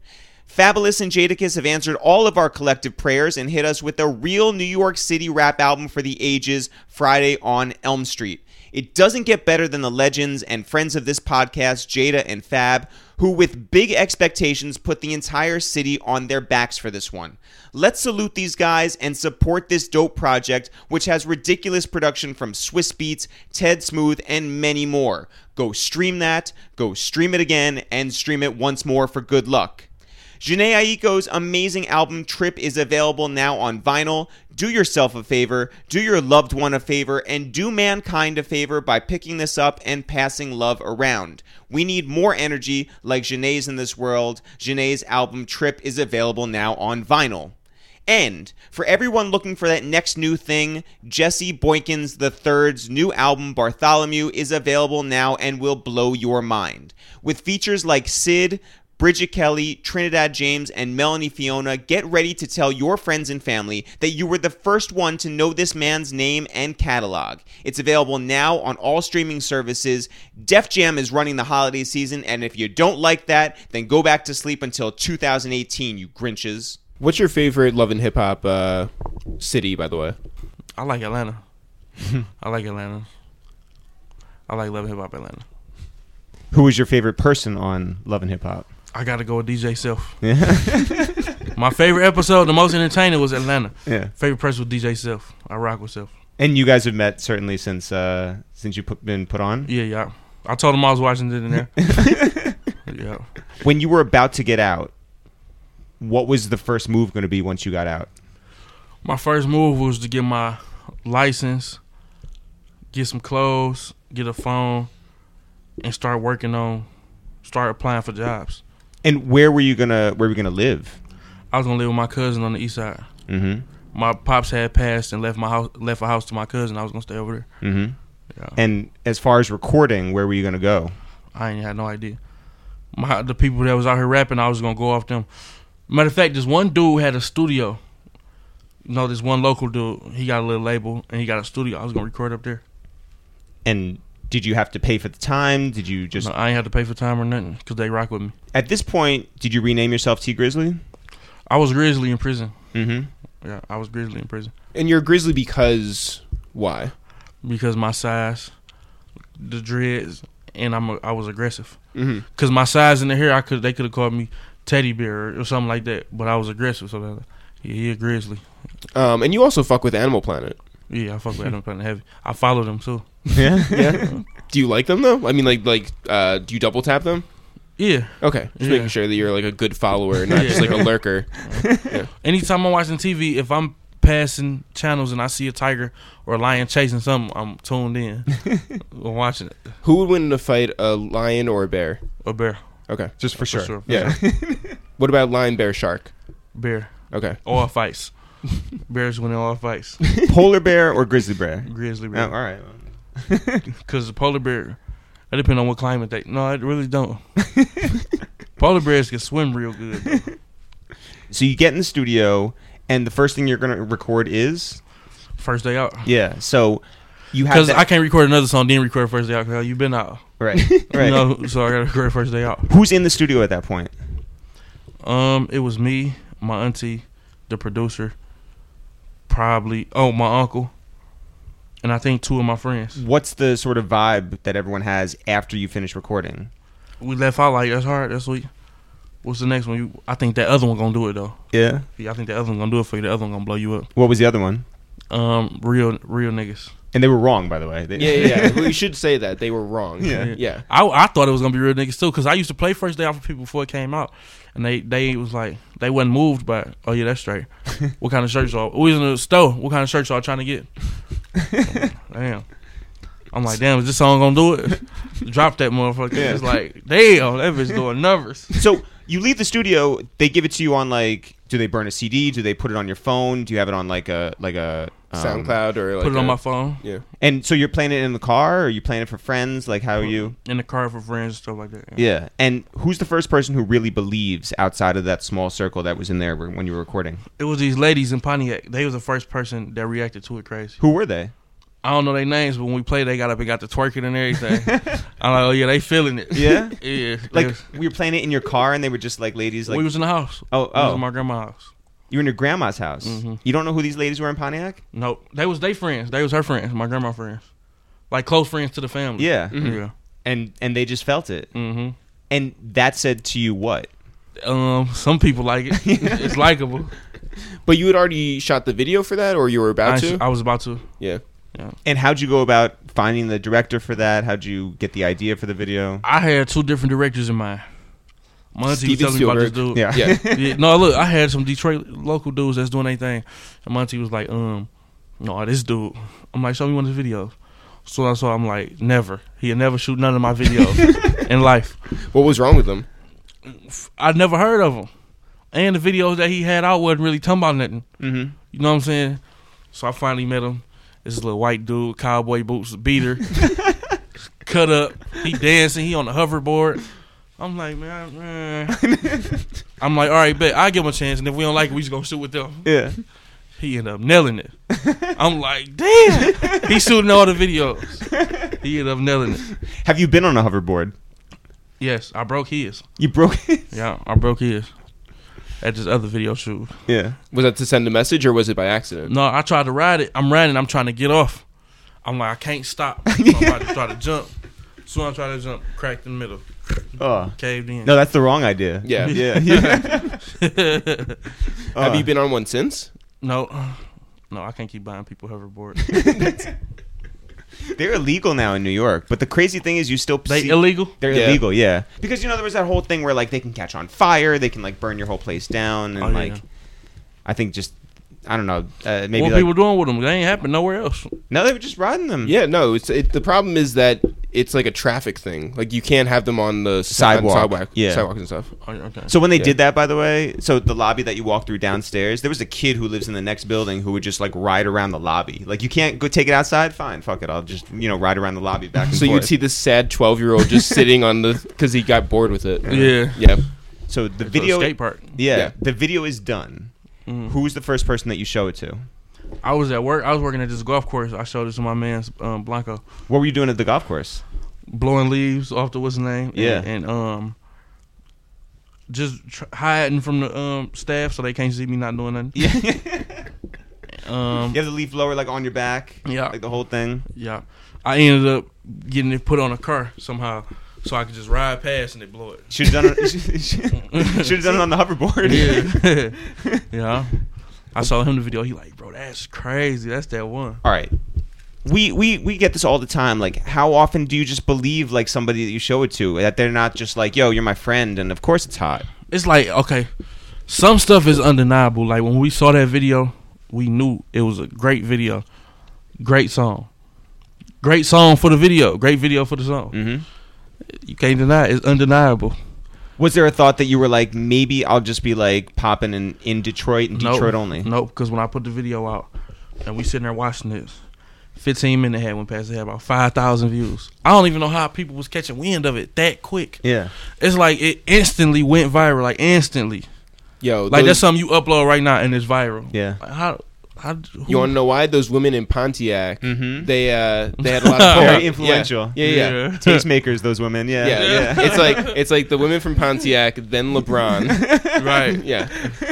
Fabulous and Jadakiss have answered all of our collective prayers and hit us with a real New York City rap album for the ages, Friday on Elm Street. It doesn't get better than the legends and friends of this podcast, Jada and Fab, who with big expectations put the entire city on their backs for this one. Let's salute these guys and support this dope project, which has ridiculous production from Swiss Beats, Ted Smooth, and many more. Go stream that, go stream it again, and stream it once more for good luck. Jhené Aiko's amazing album Trip is available now on vinyl. Do yourself a favor, do your loved one a favor, and do mankind a favor by picking this up and passing love around. We need more energy like Jhené's in this world. Jhené's album Trip is available now on vinyl. And for everyone looking for that next new thing, Jesse Boykins the third's new album Bartholomew is available now and will blow your mind. With features like Sid, Bridget Kelly, Trinidad James, and Melanie Fiona, get ready to tell your friends and family that you were the first one to know this man's name and catalog. It's available now on all streaming services. Def Jam is running the holiday season, and if you don't like that, then go back to sleep until two thousand eighteen, you Grinches. What's your favorite Love and Hip Hop uh, city, by the way? I like Atlanta. I like Atlanta. I like Love and Hip Hop Atlanta. Who was your favorite person on Love and Hip Hop? I gotta go with D J Self. Yeah. My favorite episode, the most entertaining, was Atlanta. Yeah. Favorite person was D J Self. I rock with Self. And you guys have met certainly since uh, since you put, been put on. Yeah, yeah. I told him I was watching it in there. Yeah. When you were about to get out, what was the first move going to be once you got out? My first move was to get my license, get some clothes, get a phone, and start working on, start applying for jobs. And where were you gonna where were you gonna live? I was gonna live with my cousin on the east side. Mm-hmm. My pops had passed and left my house, left a house to my cousin. I was gonna stay over there. Mm-hmm. Yeah. And as far as recording, where were you gonna go? I ain't had no idea. My the people that was out here rapping, I was gonna go off them. Matter of fact, this one dude had a studio. You know, this one local dude. He got a little label and he got a studio. I was gonna record up there. And did you have to pay for the time? Did you just? No, I ain't had to pay for time or nothing because they rock with me. At this point, did you rename yourself T Grizzly? I was Grizzly in prison. Mm-hmm. Yeah, I was Grizzly in prison. And you're Grizzly because why? Because my size, the dreads, and I'm a, I was aggressive. Mm-hmm. Cause my size in the hair, I could they could have called me Teddy Bear or something like that, but I was aggressive. So that, yeah, he a Grizzly. Um, and you also fuck with Animal Planet. Yeah, I fuck with Adam Planet heavy. I follow them too. Yeah. Yeah. Do you like them though? I mean, like, like, uh, do you double tap them? Yeah. Okay, just Yeah. making sure that you're like a good follower, not Yeah. just like a lurker. Yeah. Anytime I'm watching T V, if I'm passing channels and I see a tiger or a lion chasing something, I'm tuned in. I'm watching it. Who would win in a fight, a lion or a bear? A bear. Okay, Just for, For sure. sure. For yeah. sure. What about lion, bear, shark? Bear. Okay. All fights. Bears win all fights. Polar bear or grizzly bear? Grizzly Oh, bear. all right. Because the polar bear, it depends on what climate they. No, it really don't. Polar bears can swim real good, though. So you get in the studio, and the first thing you're gonna record is First day out. yeah. So you have Because that, I can't record another song, then record first day out. Cause you been out. right, right. You know, so I got to record first day out. Who's in the studio at that point? Um, It was me, my auntie, the producer, probably, oh, my uncle, and I think two of my friends. What's the sort of vibe that everyone has after you finish recording? We left out like, that's hard, that's sweet. What's the next one? You, I think that other one gonna do it, though. Yeah. Yeah, I think that other one gonna do it for you. The other one gonna blow you up. What was the other one? Um, real, real niggas. And they were wrong, by the way. They, Yeah, yeah, yeah. We should say that they were wrong. Yeah. yeah. I, I thought it was gonna be real niggas too, cause I used to play first day out for people before it came out, and they they was like they wasn't moved by, oh yeah, that's straight. What kind of shirts y'all? We was in the store. What kind of shirts y'all trying to get? Damn. I'm like, damn, is this song gonna do it? Drop that motherfucker. Yeah. It's like, damn, that bitch doing numbers. So you leave the studio. They give it to you on like. Do they burn a C D? Do they put it on your phone? Do you have it on like a like a um, SoundCloud or like Put it on a- my phone, Yeah. And so you're playing it in the car, or are you playing it for friends? Like how are you? in the car for friends and stuff like that. Yeah. And who's the first person who really believes outside of that small circle that was in there when you were recording? It was these ladies in Pontiac. They was the first person that reacted to it crazy. Who were they? I don't know their names, but when we played, they got up and got to twerking and everything. I'm like, oh yeah, they feeling it. Yeah? Yeah. Like, was, we were playing it in your car, and they were just like ladies. Like we was in the house. Oh, We was oh. in my grandma's house. You were in your grandma's house. Mhm. You don't know who these ladies were in Pontiac? Nope. They was they friends. They was her friends, my grandma friends. Like close friends to the family. Yeah. Mhm. Yeah. And and they just felt it. Mm-hmm. And that said to you what? Um, some people like it. It's likable. But you had already shot the video for that, or you were about I, to? I was about to. Yeah. Yeah. And how'd you go about finding the director for that? How'd you get the idea for the video? I had two different directors in mind. My auntie was Steven telling me about this dude. Yeah. Yeah. Yeah, no, look, I had some Detroit local dudes that's doing their thing. And my auntie was like, um, no, this dude. I'm like, show me one of his videos. So I saw, I'm like, never. He'll never shoot none of my videos in life. What was wrong with them? I'd never heard of him. And the videos that he had out wasn't really talking about nothing. Mm-hmm. You know what I'm saying? So I finally met him. This little white dude, cowboy boots, beater, cut up. He dancing. He on the hoverboard. I'm like, man, man. I'm like, all right, bet. I'll give him a chance. And if we don't like it, we just going to shoot with them. Yeah. He ended up nailing it. I'm like, damn. He's shooting all the videos. He ended up nailing it. Have you been on a hoverboard? Yes, I broke his. You broke it? Yeah, I broke his. At this other video shoot. Yeah. Was that to send a message, or was it by accident? No, I tried to ride it. I'm riding. I'm trying to get off. I'm like, I can't stop. So I'm about to try to jump. Soon I try to jump, cracked in the middle, Oh. caved in. No, that's the wrong idea. Yeah. Yeah. yeah. Have Uh, you been on one since? No, no, I can't keep buying people hoverboards. They're illegal now in New York, but the crazy thing is you still They see- illegal? They're Yeah. illegal, yeah. Because you know there was that whole thing where like they can catch on fire, they can like burn your whole place down, and Oh, yeah. like I think just I don't know, uh, maybe what like people doing with them? They ain't happening nowhere else. no, they were just riding them. Yeah, no. It's it, the problem is that it's like a traffic thing. Like you can't have them on the Sidewalk. on sidewalk, Yeah. sidewalks and stuff. Oh, okay. So when they Yeah. did that, by the way, so the lobby that you walk through downstairs, there was a kid who lives in the next building who would just like ride around the lobby. Like you can't go take it outside, fine, fuck it, I'll just you know ride around the lobby back and So you forth. would see this sad twelve year old just sitting on the because he got bored with it. Yeah. Yeah. So the It's a video, skate park. yeah, Yeah. the video is done. Mhm. Who was the first person that you show it to? I was at work. I was working at this golf course. I showed it to my man um, Blanco, What were you doing at the golf course? blowing leaves off the what's his name? Yeah. and, and um, just tr- hiding from the um staff so they can't see me not doing nothing. Yeah, Um, you have the leaf blower like on your back, Yeah. like the whole thing. yeah. I ended up getting it put on a car somehow, so I could just ride past and it blow it. Should have done it. Should have done it on the hoverboard. Yeah, yeah. I saw him the video. He like, bro, that's crazy. That's that one. All right. We, we we get this all the time. Like, how often do you just believe like somebody that you show it to that they're not just like, yo, you're my friend, and of course it's hot. It's like, okay, some stuff is undeniable. Like when we saw that video, we knew it was a great video, great song, great song for the video, great video for the song. Mm-hmm. You can't deny it. It's undeniable. Was there a thought that you were like, maybe I'll just be like popping in in Detroit and Nope. Detroit only? Nope, because when I put the video out and we sitting there watching this, fifteen minutes had went past. It had about five thousand views. I don't even know how people was catching wind of it that quick. Yeah. It's like it instantly went viral, like instantly. Yo, Like those- that's something you upload right now and it's viral. Yeah. Like, how? How? Who, You want to know why those women in Pontiac? Mm-hmm. They uh they had a lot of Very Yeah. influential. Yeah, yeah. yeah. Yeah. Tastemakers, those women. Yeah. Yeah, Yeah. it's like it's like the women from Pontiac, then LeBron. Right. Yeah,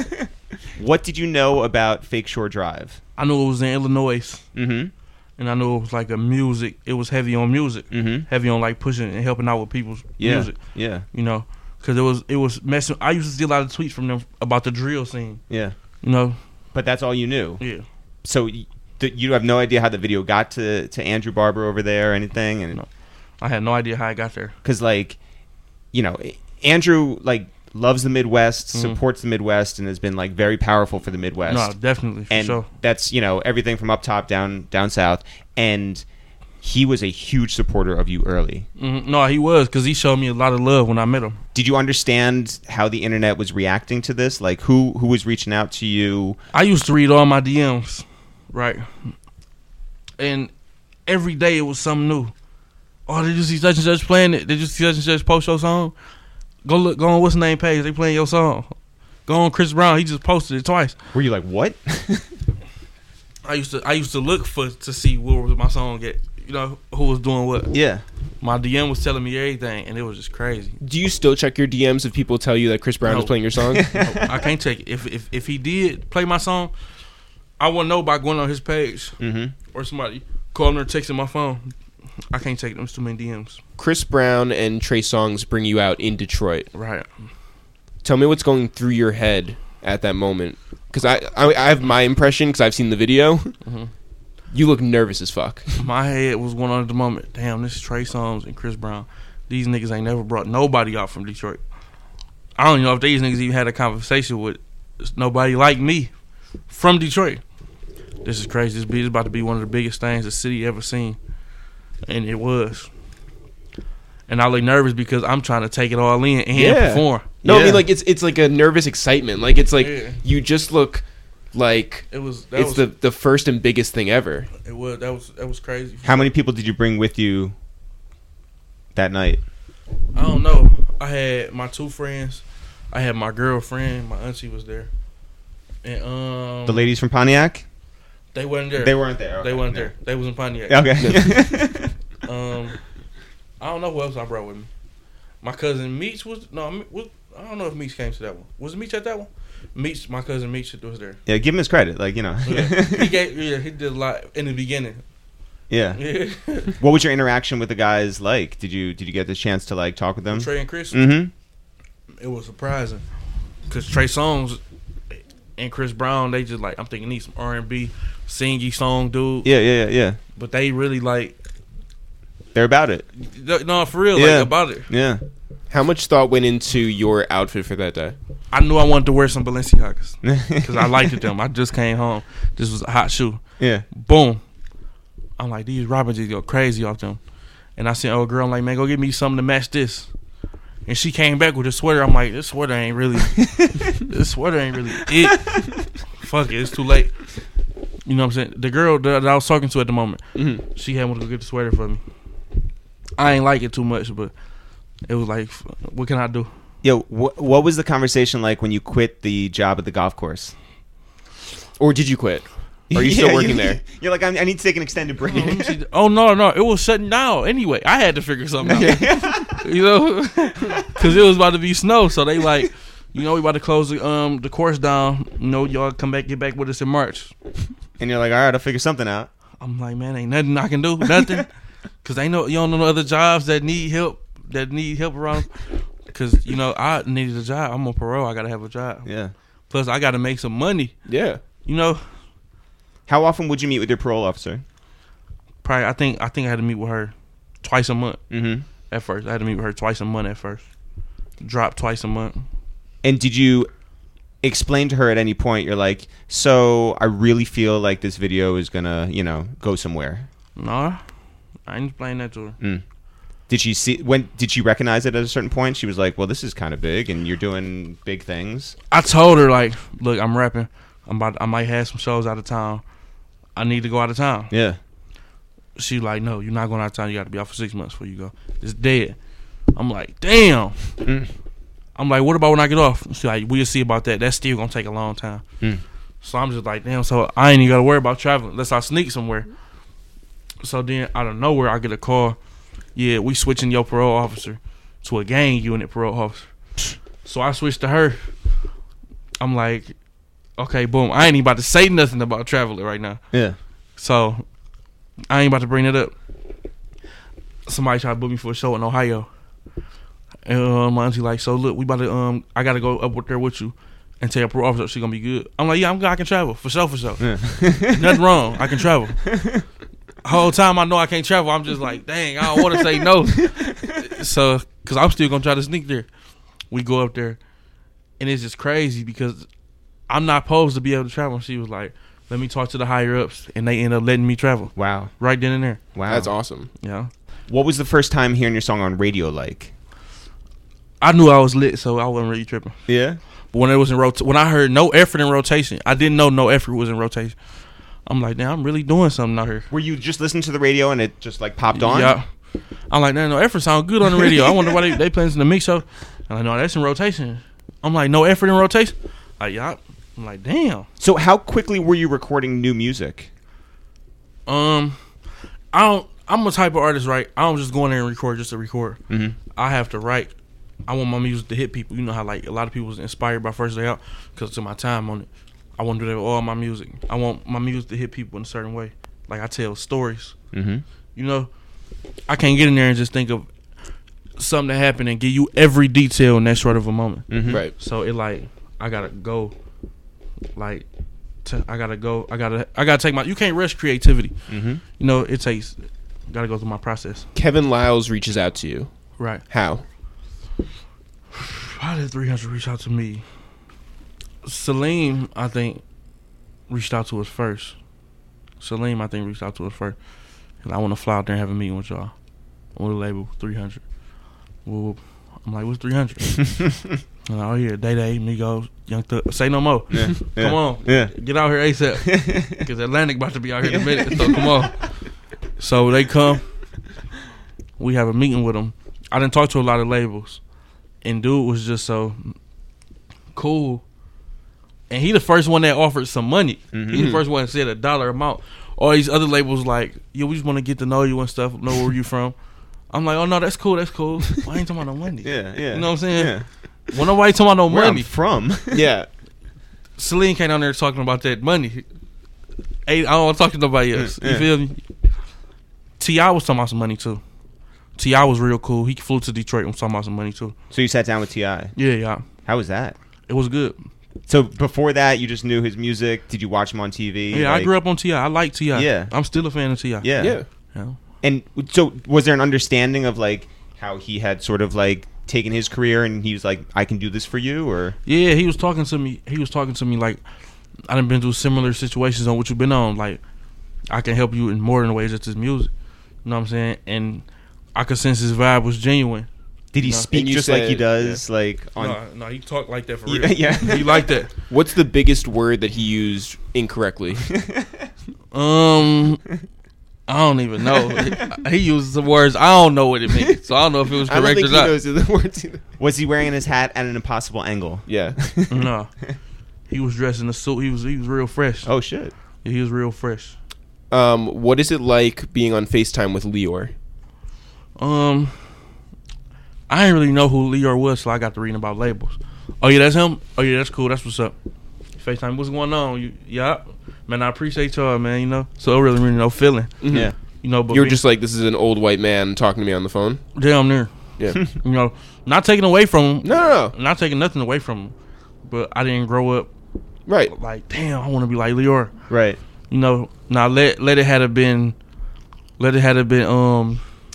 What did you know about Fake Shore Drive? I knew it was in Illinois, Mm-hmm. and I knew it was like a music. It was heavy on music, Mm-hmm. heavy on like pushing and helping out with people's Yeah. music. Yeah. You know, because it was it was messing. I used to see a lot of tweets from them about the drill scene. Yeah. You know, But that's all you knew. yeah. So y- th- you have no idea how the video got to, to Andrew Barber over there or anything, and No. I had no idea how I got there. because like, you know, Andrew like loves the Midwest, Mhm. supports the Midwest, and has been like very powerful for the Midwest. No, definitely for and sure. that's you know everything from up top down down south, and he was a huge supporter of you early. Mhm. No, he was because he showed me a lot of love when I met him. Did you understand how the internet was reacting to this? Like who who was reaching out to you? I used to read all my D Ms, right? And every day it was something new. Oh, did you see such and such playing it? Did you see such and such post your song? Go look, go on what's the name page. They playing your song. Go on Chris Brown. He just posted it twice. Were you like what? I used to I used to look for to see where was my song at. You know, who was doing what. Yeah. My D M was telling me everything, and it was just crazy. Do you still check your D Ms if people tell you that Chris Brown No. is playing your song? No, I can't check it. If if if he did play my song, I wouldn't know by going on his page Mm-hmm. or somebody calling or texting my phone. I can't take them. It's too many D Ms. Chris Brown and Trey Songz bring you out in Detroit. Right. Tell me what's going through your head at that moment. Because I, I I have my impression because I've seen the video. Mm-hmm. You look nervous as fuck. My head was going on at the moment. Damn, this is Trey Songz and Chris Brown. These niggas ain't never brought nobody out from Detroit. I don't even know if these niggas even had a conversation with nobody like me from Detroit. This is crazy. This beat is about to be one of the biggest things the city ever seen. And it was. And I look nervous because I'm trying to take it all in and Yeah. perform. No, I Yeah. mean like it's it's like a nervous excitement. Like it's like Yeah. you just look like It was that it's was the the first and biggest thing ever. it was that was that was crazy. How many people did you bring with you that night? I don't know. I had my two friends. I had my girlfriend. My auntie was there. And um The ladies from Pontiac? they wasn't there. They weren't there. They okay. wasn't there. They was in Pontiac. Okay. Um, I don't know who else I brought with me. My cousin Meech was no. Me- was- I don't know if Meech came to that one. Was Meech at that one? Meech, my cousin Meech was there. Yeah, give him his credit. Like, you know. Yeah. he gave. Yeah, he did a lot in the beginning. Yeah. Yeah. What was your interaction with the guys like? Did you did you get the chance to like talk with them? Trey and Chris. Mm-hmm. It was surprising because Trey Songz and Chris Brown, they just like I'm thinking need some R and B, singy song, dude. Yeah, yeah, yeah, yeah. But they really like They're about it. no for real Yeah. like about it. Yeah. How much thought went into your outfit for that day? I knew I wanted to wear some Balenciagas because I liked them. I just came home. This was a hot shoe. Yeah. Boom. I'm like, these Robins just go crazy off them. And I sent old girl, I'm like, man, go get me something to match this. And she came back with a sweater. I'm like, this sweater ain't really, this sweater ain't really it. Fuck it, it's too late. You know what I'm saying? The girl that I was talking to at the moment, Mm-hmm. she had wanted to go get the sweater for me. I ain't like it too much, but it was like, what can I do? Yo, wh- what was the conversation like when you quit the job at the golf course? Or did you quit? Are you still Yeah, working you- there? You're like, I I need to take an extended break. Oh, let me see. Oh, no, no, it was shutting down anyway. I had to figure something out. You know, because it was about to be snow, so they like, you know, we about to close the um the course down. You know, y'all come back, get back with us in March. And you're like, all right, I'll figure something out. I'm like, man, ain't nothing I can do, nothing, because ain't no you don't know no other jobs that need help that need help around. Because you know, I needed a job. I'm on parole. I gotta have a job. Yeah. Plus, I gotta make some money. Yeah. You know, How often would you meet with your parole officer? probably I think I think I had to meet with her twice a month Mm-hmm. at first. I had to meet with her twice a month at first. Drop twice a month. And did you explain to her at any point, you're like, so I really feel like this video is going to, you know, go somewhere? No, I ain't explain that to her. Mm. Did she see, when, did she recognize it at a certain point? She was like, well, this is kind of big and you're doing big things. I told her like, look, I'm rapping. I'm about. I might have some shows out of town. I need to go out of town. Yeah. She like, no, you're not going out of town. You got to be out for six months before you go. It's dead. I'm like, damn. Mm. I'm like, what about when I get off? She like, we'll see about that. That's still gonna take a long time. Mm. So I'm just like, damn. So I ain't even gotta worry about traveling unless I sneak somewhere. So then out of nowhere, I get a call. Yeah, we switching your parole officer to a gang unit parole officer. So I switched to her. I'm like, okay, boom. I ain't even about to say nothing about traveling right now. Yeah. So I ain't about to bring it up. Somebody tried to book me for a show in Ohio. And uh, my auntie like, so look, we about to um, I gotta go up there with you and tell your parole officer she gonna be good. I'm like, yeah, I'm good. I can travel for sure, for sure. Yeah. Nothing wrong. I can travel. Whole time I know I can't travel, I'm just like, dang, I don't want to say no. So, cause I'm still gonna try to sneak there. We go up there, and it's just crazy because I'm not supposed to be able to travel. She was like, let me talk to the higher ups, and they end up letting me travel Wow. right then and there. Wow. That's awesome. Yeah. What was the first time hearing your song on radio like? I knew I was lit, so I wasn't really tripping. Yeah. But when it was in rot- when I heard no effort in rotation, I didn't know no effort was in rotation. I'm like, damn, I'm really doing something out here. Were you just listening to the radio and it just like popped on? Yeah. I'm like, no, no effort sound good on the radio. I wonder why they, they playing this in the mix show. I'm like, no, that's in rotation. I'm like, no effort in rotation? Like, yeah. I'm like, damn. So how quickly were you recording new music? Um, I don't. I'm a type of artist, right? I don't just go in there and record just to record. Mm-hmm. I have to write. I want my music to hit people. You know how like a lot of people was inspired by First Day Out because of my time on it. I want to do that with all my music. I want my music to hit people in a certain way. Like I tell stories. Mm-hmm. You know, I can't get in there and just think of something that happened and give you every detail in that short of a moment. Mm-hmm. Right. So it like I gotta go, like t- I gotta go. I gotta I gotta take my. You can't rush creativity. Mm-hmm. You know, it takes. Gotta go through my process. Kevin Liles reaches out to you. Right. How? How did three hundred reach out to me? Salim, I think, reached out to us first. Salim, I think, reached out to us first. And I want to fly out there and have a meeting with y'all. On the label, three hundred. Well, I'm like, what's three hundred? And like, oh, yeah, Day Day, Migos, Young Thug. Say no more. Yeah, Come yeah, on. yeah. Get out here ASAP. Because Atlantic about to be out here in a minute. So come on. So they come. We have a meeting with them. I didn't talk to a lot of labels. And dude was just so cool. And he the first one that offered some money. Mm-hmm. He the first one that said a dollar amount. All these other labels like, yo, we just want to get to know you and stuff, know where you from. I'm like, oh, no, that's cool, that's cool. Why ain't talking about no money? Yeah, yeah. You know what I'm saying? Yeah. When nobody talking about no Where money. I'm from. Yeah. Celine came down there talking about that money. Hey, I don't want to talk to nobody else. Yeah. You feel me? T I was talking about some money, too. T I was real cool. He flew to Detroit and was talking about some money, too. So you sat down with T I. Yeah, yeah. How was that? It was good. So before that, you just knew his music. Did you watch him on T V? Yeah, Like- I grew up on T I. I like T I. Yeah. I'm still a fan of T I. Yeah. Yeah. Yeah. And so was there an understanding of like how he had sort of like taken his career and he was like, I can do this for you, or? Yeah, he was talking to me. He was talking to me like, I done been through similar situations on what you've been on. Like, I can help you in more than ways than just music. You know what I'm saying? And I could sense his vibe was genuine. Did he No. speak And you just like he said- does, like on? No, no, he talked like that for Yeah, real. yeah. He like that. What's the biggest word that he used incorrectly? Um, I don't even know. He uses some words I don't know what it means, so I don't know if it was I don't correct think or he not. knows the words either. Was he wearing his hat at an impossible angle? Yeah. No, he was dressed in a suit. He was he was real fresh. Oh shit! Yeah, he was real fresh. Um, what is it like being on FaceTime with Lior? Um, I didn't really know who Lior was, so I got to reading about labels. Oh yeah, that's him. Oh yeah, that's cool. That's what's up. FaceTime, what's going on? You, yeah, man, I appreciate y'all, man. You know, so really, really no feeling. Mhm. Yeah. You know, but You're me- just like, this is an old white man talking to me on the phone. damn near. Yeah. You know, not taking away from him. No, no, no. Not taking nothing away from him, but I didn't grow up Right. like, damn, I want to be like Lior. Right. You know, now let let it had have been, let it had have been um.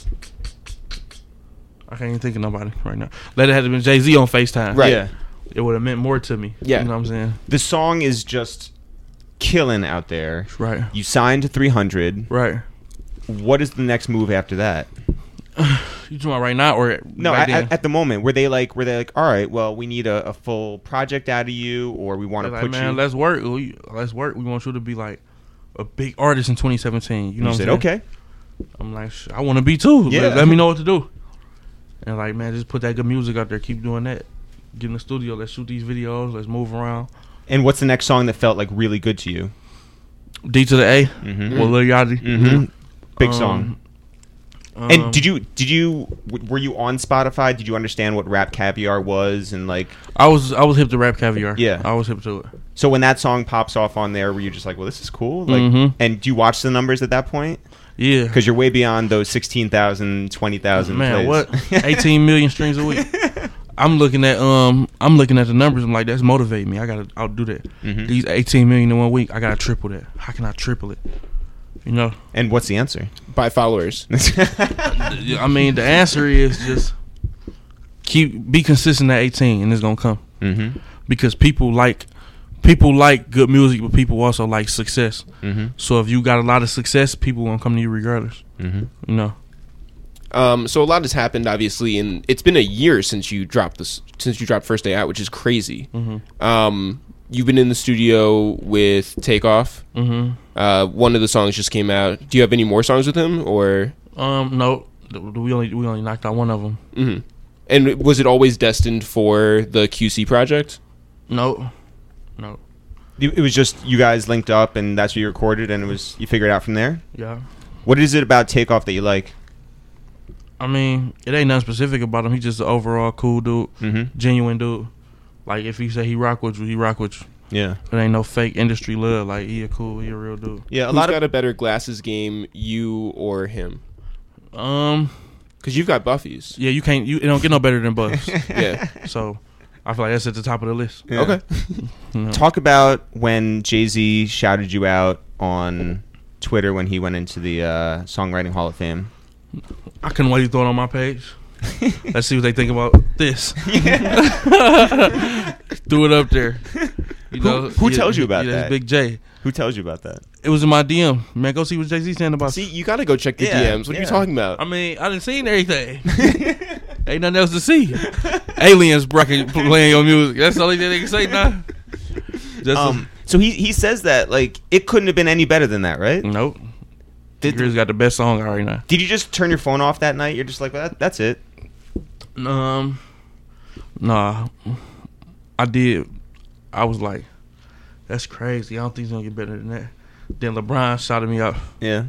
I can't even think of nobody right now. Let it had have been Jay-Z on FaceTime. Right. Yeah. It would have meant more to me. Yeah. You know what I'm saying? The song is just killing out there. Right. You signed to three hundred. Right. What is the next move after that? You talking about right now or No, back at, then? at, at the moment, were they like, were they like, all right, well, we need a, a full project out of you, or we want to They're put like, man, you? let's work. We, let's work. We want you to be like a big artist in twenty seventeen. You know you what said, I'm saying? okay. I'm like, Sh- I want to be too. Yeah. Let, let me know what to do. And like, man, just put that good music out there. Keep doing that. Get in the studio. Let's shoot these videos. Let's move around. And what's the next song that felt like really good to you? D to the A. Mm-hmm. Well, Lil Yachty. Mm-hmm. Big Um, song. Um, And did you did you w- were you on Spotify? Did you understand what Rap Caviar was and like? I was I was hip to Rap Caviar. Yeah. I was hip to it. So when that song pops off on there, were you just like, well, this is cool? Like, Mhm. and do you watch the numbers at that point? Yeah. Because you're way beyond those sixteen thousand, twenty thousand. Man, plays. what? eighteen million streams a week. I'm looking at um I'm looking at the numbers. I'm like, that's motivating me. I gotta I'll do that. Mhm. These eighteen million in one week. I gotta triple that. How can I triple it? You know. And what's the answer? By followers. I mean, the answer is just keep be consistent at eighteen, and it's gonna come Mm-hmm. because people like people like good music, but people also like success. Mm-hmm. So if you got a lot of success, people gonna come to you regardless. Mm-hmm. You know. Um, so a lot has happened, obviously, and it's been a year since you dropped this, since you dropped First Day Out, which is crazy. Mm-hmm. Um, you've been in the studio with Takeoff. Mm-hmm. Uh, one of the songs just came out. Do you have any more songs with him, or? Um. No. We only we only knocked out one of them. Mm-hmm. And was it always destined for the Q C project? No. No. It was just you guys linked up, and that's what you recorded, and it was you figured it out from there. Yeah. What is it about Takeoff that you like? I mean, it ain't nothing specific about him. He's just an overall cool dude, Mm-hmm. genuine dude. Like, if he say he rock with you, he rock with you. Yeah. It ain't no fake industry love. Like, he a cool, he a real dude. Yeah. A Who's lot got of a better glasses game, you or him? Um, Because you've got Buffy's. yeah, you can't, you it don't get no better than Buffs. Yeah. So, I feel like that's at the top of the list. Yeah. Okay. You know? Talk about when Jay-Z shouted you out on Twitter when he went into the uh, Songwriting Hall of Fame. I couldn't wait to throw it on my page. Let's see what they think about this. Threw it up there. You Who- know, who tells you about yeah, that? That's Big J. Who tells you about that? It was in my D M. Man, go see what Jay Z saying about. See, you got to go check the Yeah, D Ms. What are yeah. you talking about? I mean, I didn't see everything. Ain't nothing else to see. Aliens bracket playing your music. That's the only thing they can say now. Just Um, so he he says that like it couldn't have been any better than that, right? a, nope. Did, Grizz got the best song right now. did you just turn your phone off that night? You're just like, well, that, that's it. Um, nah, I did. I was like, that's crazy. I don't think it's gonna get better than that. Then LeBron shouted me out. Yeah.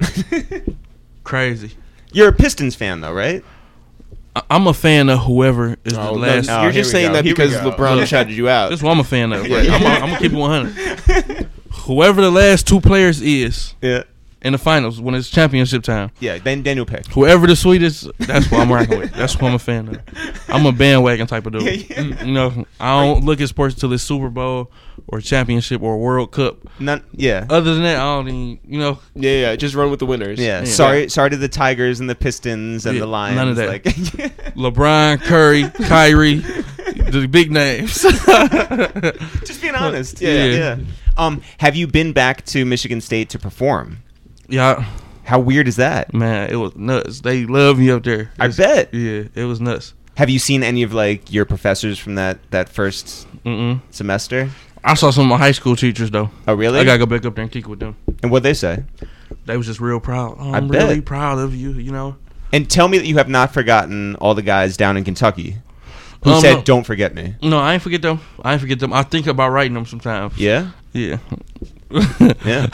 Crazy. You're a Pistons fan though, right? I- I'm a fan of whoever is Oh, the no, last. Oh, you're here just we saying go, that here we because go. LeBron Look. shouted you out. That's what I'm a fan of. Yeah. Like, I'm, I'm gonna keep it one hundred. Whoever the last two players is Yeah. in the finals when it's championship time. Yeah. Then then you'll pick. Whoever the sweetest, that's what I'm rocking with. That's what I'm a fan of. I'm a bandwagon type of dude. Yeah, yeah. Mm, You know, I don't look at sports until it's Super Bowl or championship or World Cup. None. Yeah. Other than that, I don't even, you know, Yeah, yeah. Just run with the winners. Yeah. Yeah. Sorry, sorry to the Tigers and the Pistons and Yeah, the Lions. none of that. Like, LeBron, Curry, Kyrie, the big names. just being honest. Yeah. Yeah, yeah. Um, have you been back to Michigan State to perform? Yeah, How weird is that? man, it was nuts. They love me up there. I It's- bet. Yeah, it was nuts. Have you seen any of like your professors from that that first Mm-mm. semester? I saw some of my high school teachers though. Oh, really? I gotta go back up there and kick it with them. And what'd they say? They was just real proud. Oh, I I'm bet. really proud of you. You know. And tell me that you have not forgotten all the guys down in Kentucky who Um, said, no. "Don't forget me." No, I ain't forget them. I ain't forget them. I think about writing them sometimes. Yeah, Yeah. yeah.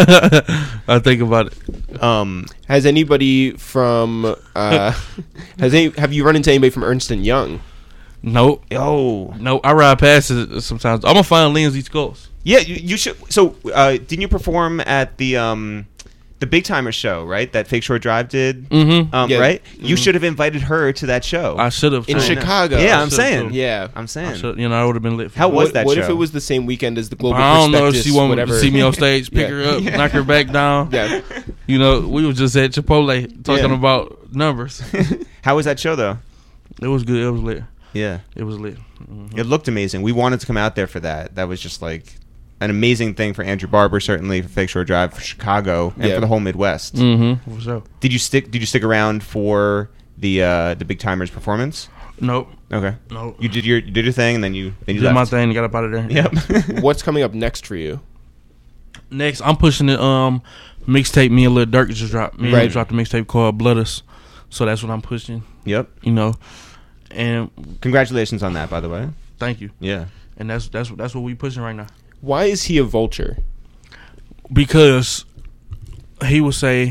I think about it. Um, has anybody from uh, has any have you run into anybody from Ernst and Young? Nope. Oh, Nope. I ride past it sometimes. I'm gonna find Lindsay Skulls. yeah. You, you should. So, uh, didn't you perform at the um, the Big Timer show? Right, that Fake Shore Drive did. Mm-hmm. Um, Yeah. right. You should have invited her to that show. I should have. In I know. Chicago. Yeah, I'm Should've saying. too. Yeah. I'm I saying. should, you know, I would have been lit. For How that. was what that what show? if it was the same weekend as the Global I don't know if Prospectus, she wanted whatever. to see me on stage, pick Yeah. her up, Yeah. knock her back down. Yeah. You know, we was just at Chipotle talking Yeah. about numbers. How was that show though? It was good. It was lit. Yeah, It was lit. Mhm. it looked amazing. We wanted to come out there for that. That was just like an amazing thing for Andrew Barber, certainly for Fake Shore Drive, for Chicago, and Yeah. for the whole Midwest. Mm-hmm. For sure. Did you stick? Did you stick around for the uh, the Big Timers performance? Nope. Okay, Nope. you did your you did your thing, and then you then you Did my left. thing and got up out of there. Yep. What's coming up next for you? Next, I'm pushing the um mixtape. Me and Lil Durk just dropped. Me and Right. him dropped a mixtape called Blood Us. So that's what I'm pushing. Yep. You know, and Congratulations on that, by the way. thank you. Yeah. And that's that's that's what we pushing right now. Why is he a vulture? Because he would say,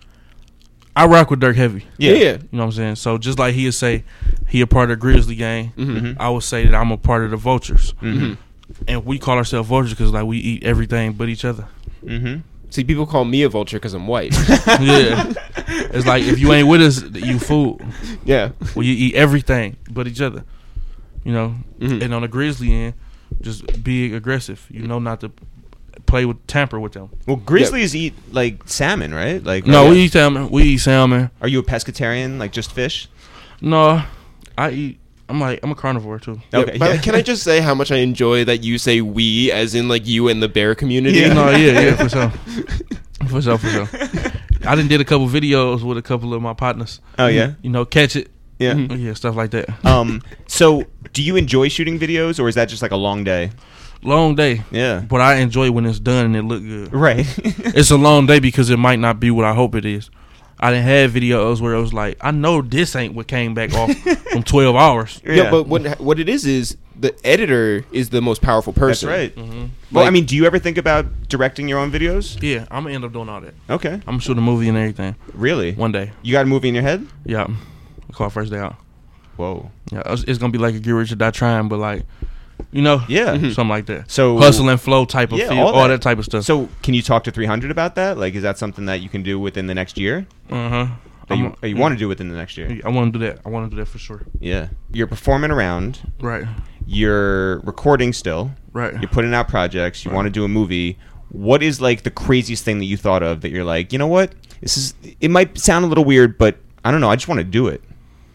I rock with Dirk heavy. Yeah. You know what I'm saying? So just like he would say he a part of the Grizzly gang, Mhm. I would say that I'm a part of the Vultures. Mm-hmm. And we call ourselves Vultures because like we eat everything but each other. Mm-hmm. See, people call me a vulture because I'm white. Yeah. It's like if you ain't with us, you fool. Yeah. Well, you eat everything but each other. You know? Mhm. And on the Grizzly end, just be aggressive. You know not to play with, tamper with them. Well, grizzlies eat like salmon, right? Like No, are, we eat salmon. We eat salmon. are you a pescatarian? Like just fish? No, I eat. I'm like I'm a carnivore too. Okay, Yeah, but yeah. can I just say how much I enjoy that you say we, as in like you and the bear community? Yeah. No, yeah, yeah, for sure, for sure, for sure. I done did a couple videos with a couple of my partners. Oh yeah. You know, catch it. Yeah. Mhm. Yeah, stuff like that. Um. So, do you enjoy shooting videos, or is that just like a long day? Long day, Yeah. but I enjoy when it's done and it look good. Right. It's a long day because it might not be what I hope it is. I done had videos where it was like, I know this ain't what came back off from twelve hours. Yeah, but what what it is is the editor is the most powerful person. That's right. Mm-hmm. Well, Like- I mean, do you ever think about directing your own videos? Yeah, I'm gonna end up doing all that. Okay. I'm gonna shoot a movie and everything Really? one day. You got a movie in your head? Yeah, call it First Day Out. Whoa. Yeah, it's, it's gonna be like a Get Rich or Die Trying, but like, you know, Yeah. something like that. So Hustle and flow type of Yeah, feel, all all, that. that. type of stuff. So can you talk to three hundred about that? Like, is that something that you can do within the next year? uh huh. That you, or you want to do within the next year? I want to do that. I want to do that for sure. Yeah. You're performing around. Right. You're recording still. Right. You're putting out projects. You Right. want to do a movie. What is like the craziest thing that you thought of that you're like, you know what? This is. It might sound a little weird, but I don't know. I just want to do it.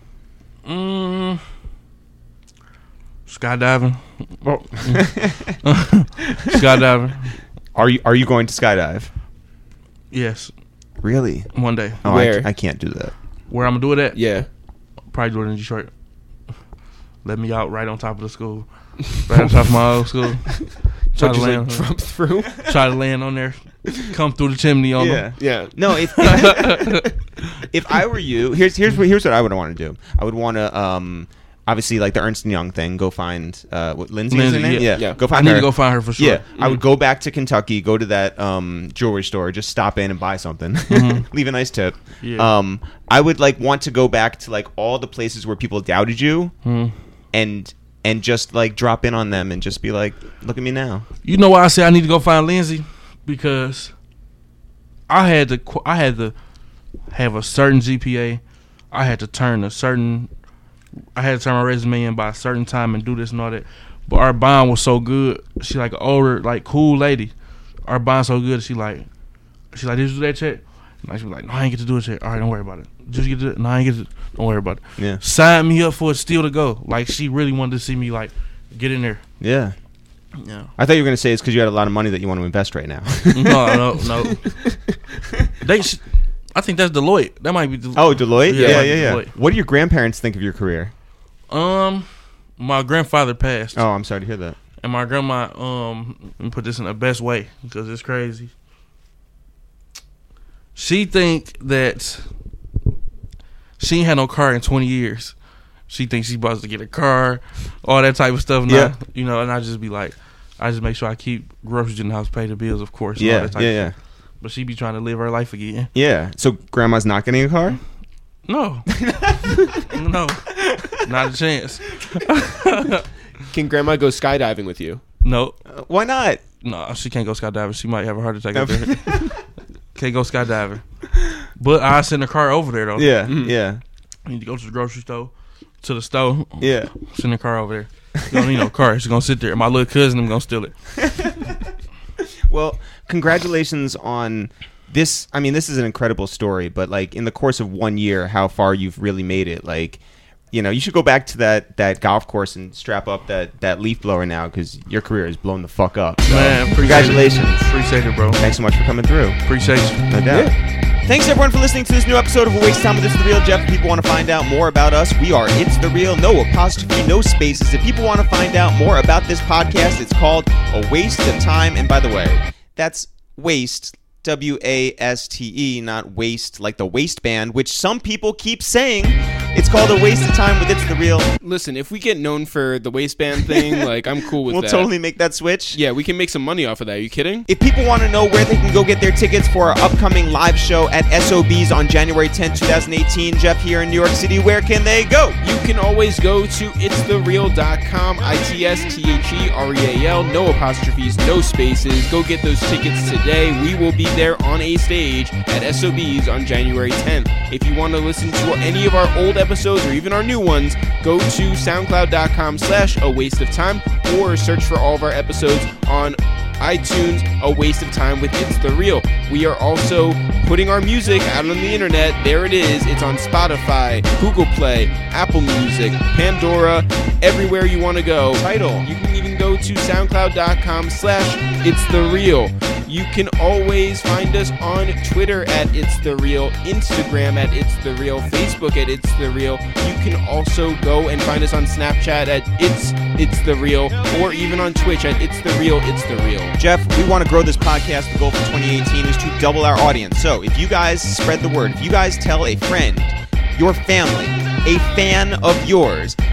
Mm, skydiving. Well, Skydiving. are you are you going to skydive? Yes. Really? One day. Oh, Where? I, I can't do that. Where I'm gonna do it at? Yeah. Probably do it in Detroit. Let me out right on top of the school. Right on top of my old school. Try So to just land. like jump through. Try to land on there. Come through the chimney on Yeah. them. Yeah. No, if if, if I were you, here's here's what here's what I would want to do. I would want to um obviously like the Ernst and Young thing. Go find uh what Lindsay, is her Lindsay, name? yeah. Yeah. Go I find need her. to go find her for sure. Yeah, I would Mm. go back to Kentucky, go to that um, jewelry store, just stop in and buy something, Mhm. leave a nice tip. Yeah. Um, I would like want to go back to like all the places where people doubted you, Mhm. and and just like drop in on them and just be like, look at me now. You know why I say I need to go find Lindsay? Because I had to qu- I had to have a certain G P A. I had to turn a certain I had to turn my resume in by a certain time and do this and all that. But our bond was so good. She like an older, like cool lady. Our bond so good. She like she like, did you do that check? And she was like, no, I ain't get to do a check. All right, don't worry about it. Did you get to? No, I ain't get to. Don't worry about it. Yeah, Sign me up for it still to go. Like she really wanted to see me like get in there. yeah. Yeah. I thought you were gonna say it's because you had a lot of money that you want to invest right now. No, no, no. They, sh- I think that's Deloitte. That might be. Del- Oh, Deloitte. Yeah, Yeah, like yeah, yeah. Deloitte. What do your grandparents think of your career? Um, my grandfather passed, Oh, I'm sorry to hear that. and my grandma. Um, let me put this in the best way because it's crazy. She think that she ain't had no car in twenty years. She thinks she's about to get a car, all that type of stuff. Now, Yeah. you know, and I just be like, I just make sure I keep groceries in the house, pay the bills, of course. and all Yeah, that type yeah, of yeah, stuff. But she be trying to live her life again. yeah. So grandma's not getting a car? No, no, not a chance. Can grandma go skydiving with you? No, Uh, why not? no, she can't go skydiving. She might have a heart attack up there. Can't go skydiving. But I send the car over there though. Yeah, Mhm. yeah, I need to go to the grocery store, to the store. yeah. Send the car over there. You don't need no car. She's gonna sit there. My little cousin, I'm gonna steal it. Well, congratulations on this. I mean, this is an incredible story, but like in the course of one year, how far you've really made it. Like, you know, you should go back to that, that golf course and strap up that, that leaf blower now because your career is blown the fuck up. So, Man, appreciate congratulations. It. Appreciate it, bro. Thanks so much for coming through. Appreciate you. No doubt. Thanks everyone for listening to this new episode of A Waste of Time with It's The Real. Jeff, if people want to find out more about us, we are It's The Real, no apostrophe, no spaces. If people want to find out more about this podcast, it's called A Waste of Time. And by the way, that's waste, W A S T E, not waste like the waistband, which some people keep saying. It's called A Waste of Time with It's The Real. Listen, if we get known for the waistband thing, like I'm cool with We'll that. totally make that switch. Yeah, we can make some money off of that. Are you kidding? If people want to know where they can go get their tickets for our upcoming live show at S O B's on January tenth, twenty eighteen, Jeff, here in New York City, where can they go? You can always go to its the real dot com, I T S T H E R E A L, no apostrophes, no spaces. Go get those tickets today. We will be there on a stage at S O B's on January tenth. If you want to listen to any of our old episodes or even our new ones, go to soundcloud dot com slash a waste of time or search for all of our episodes on iTunes, A Waste of Time with It's The Real. We are also putting our music out on the internet. There it is. It's on Spotify, Google Play, Apple Music, Pandora, everywhere you want to go. Tidal. You can even go to soundcloud dot com slash It's The Real. You can always find us on Twitter at It's The Real, Instagram at It's The Real, Facebook at It's The Real. You can also go and find us on Snapchat at It's It's The Real, or even on Twitch at It's The Real, It's The Real. Jeff, we want to grow this podcast. The goal for twenty eighteen is to double our audience. So if you guys spread the word, if you guys tell a friend, your family, a fan of yours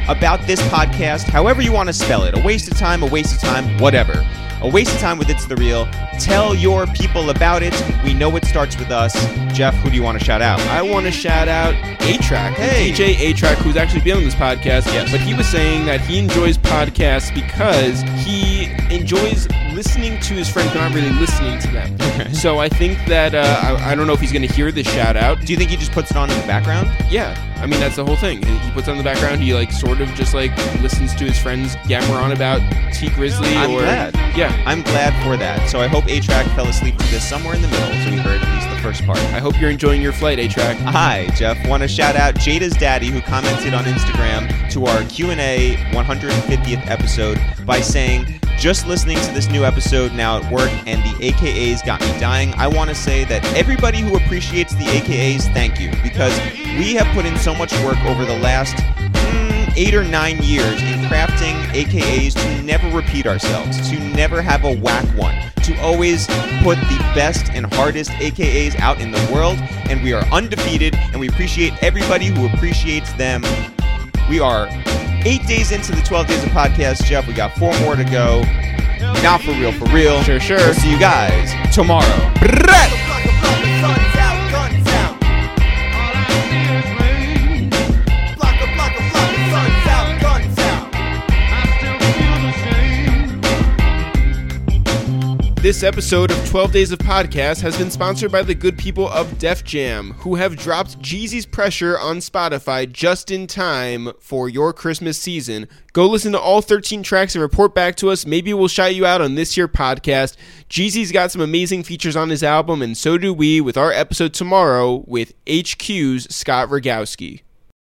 about this podcast, however you want to spell it. A waste of time, a waste of time, whatever. A waste of time with It's The Real. Tell your people about it. We know it starts with us. Jeff, who do you want to shout out? I want to shout out A-Track. Hey. D J A-Track, who's actually been on this podcast. Yes. But he was saying that he enjoys podcasts because he enjoys listening to his friends, but not really listening to them. Okay. So I think that, uh, I, I don't know if he's going to hear this shout out. Do you think he just puts it on in the background? Yeah. I mean, that's the whole thing. He puts on the background. He, like, sort of just, like, listens to his friends yammer on about T Grizzly. I'm or, glad. Yeah. I'm glad for that. So I hope A-Track fell asleep to this somewhere in the middle, so we heard at least the first part. I hope you're enjoying your flight, A-Track. Hi, Jeff. Want to shout out Jada's daddy, who commented on Instagram to our Q and A one hundred fiftieth episode by saying, just listening to this new episode now at work and the A K As got me dying. I want to say that everybody who appreciates the A K As, thank you, because we have put in so much work over the last mm, eight or nine years in crafting A K As to never repeat ourselves, to never have a whack one, to always put the best and hardest A K As out in the world, and we are undefeated, and we appreciate everybody who appreciates them. We are eight days into the twelve Days of Podcast, Jeff. We got four more to go. Not for real, for real. Sure, sure. We'll see you guys tomorrow. This episode of twelve Days of Podcast has been sponsored by the good people of Def Jam, who have dropped Jeezy's Pressure on Spotify just in time for your Christmas season. Go listen to all thirteen tracks and report back to us. Maybe we'll shout you out on this here podcast. Jeezy's got some amazing features on his album, and so do we with our episode tomorrow with H Q's Scott Rogowski.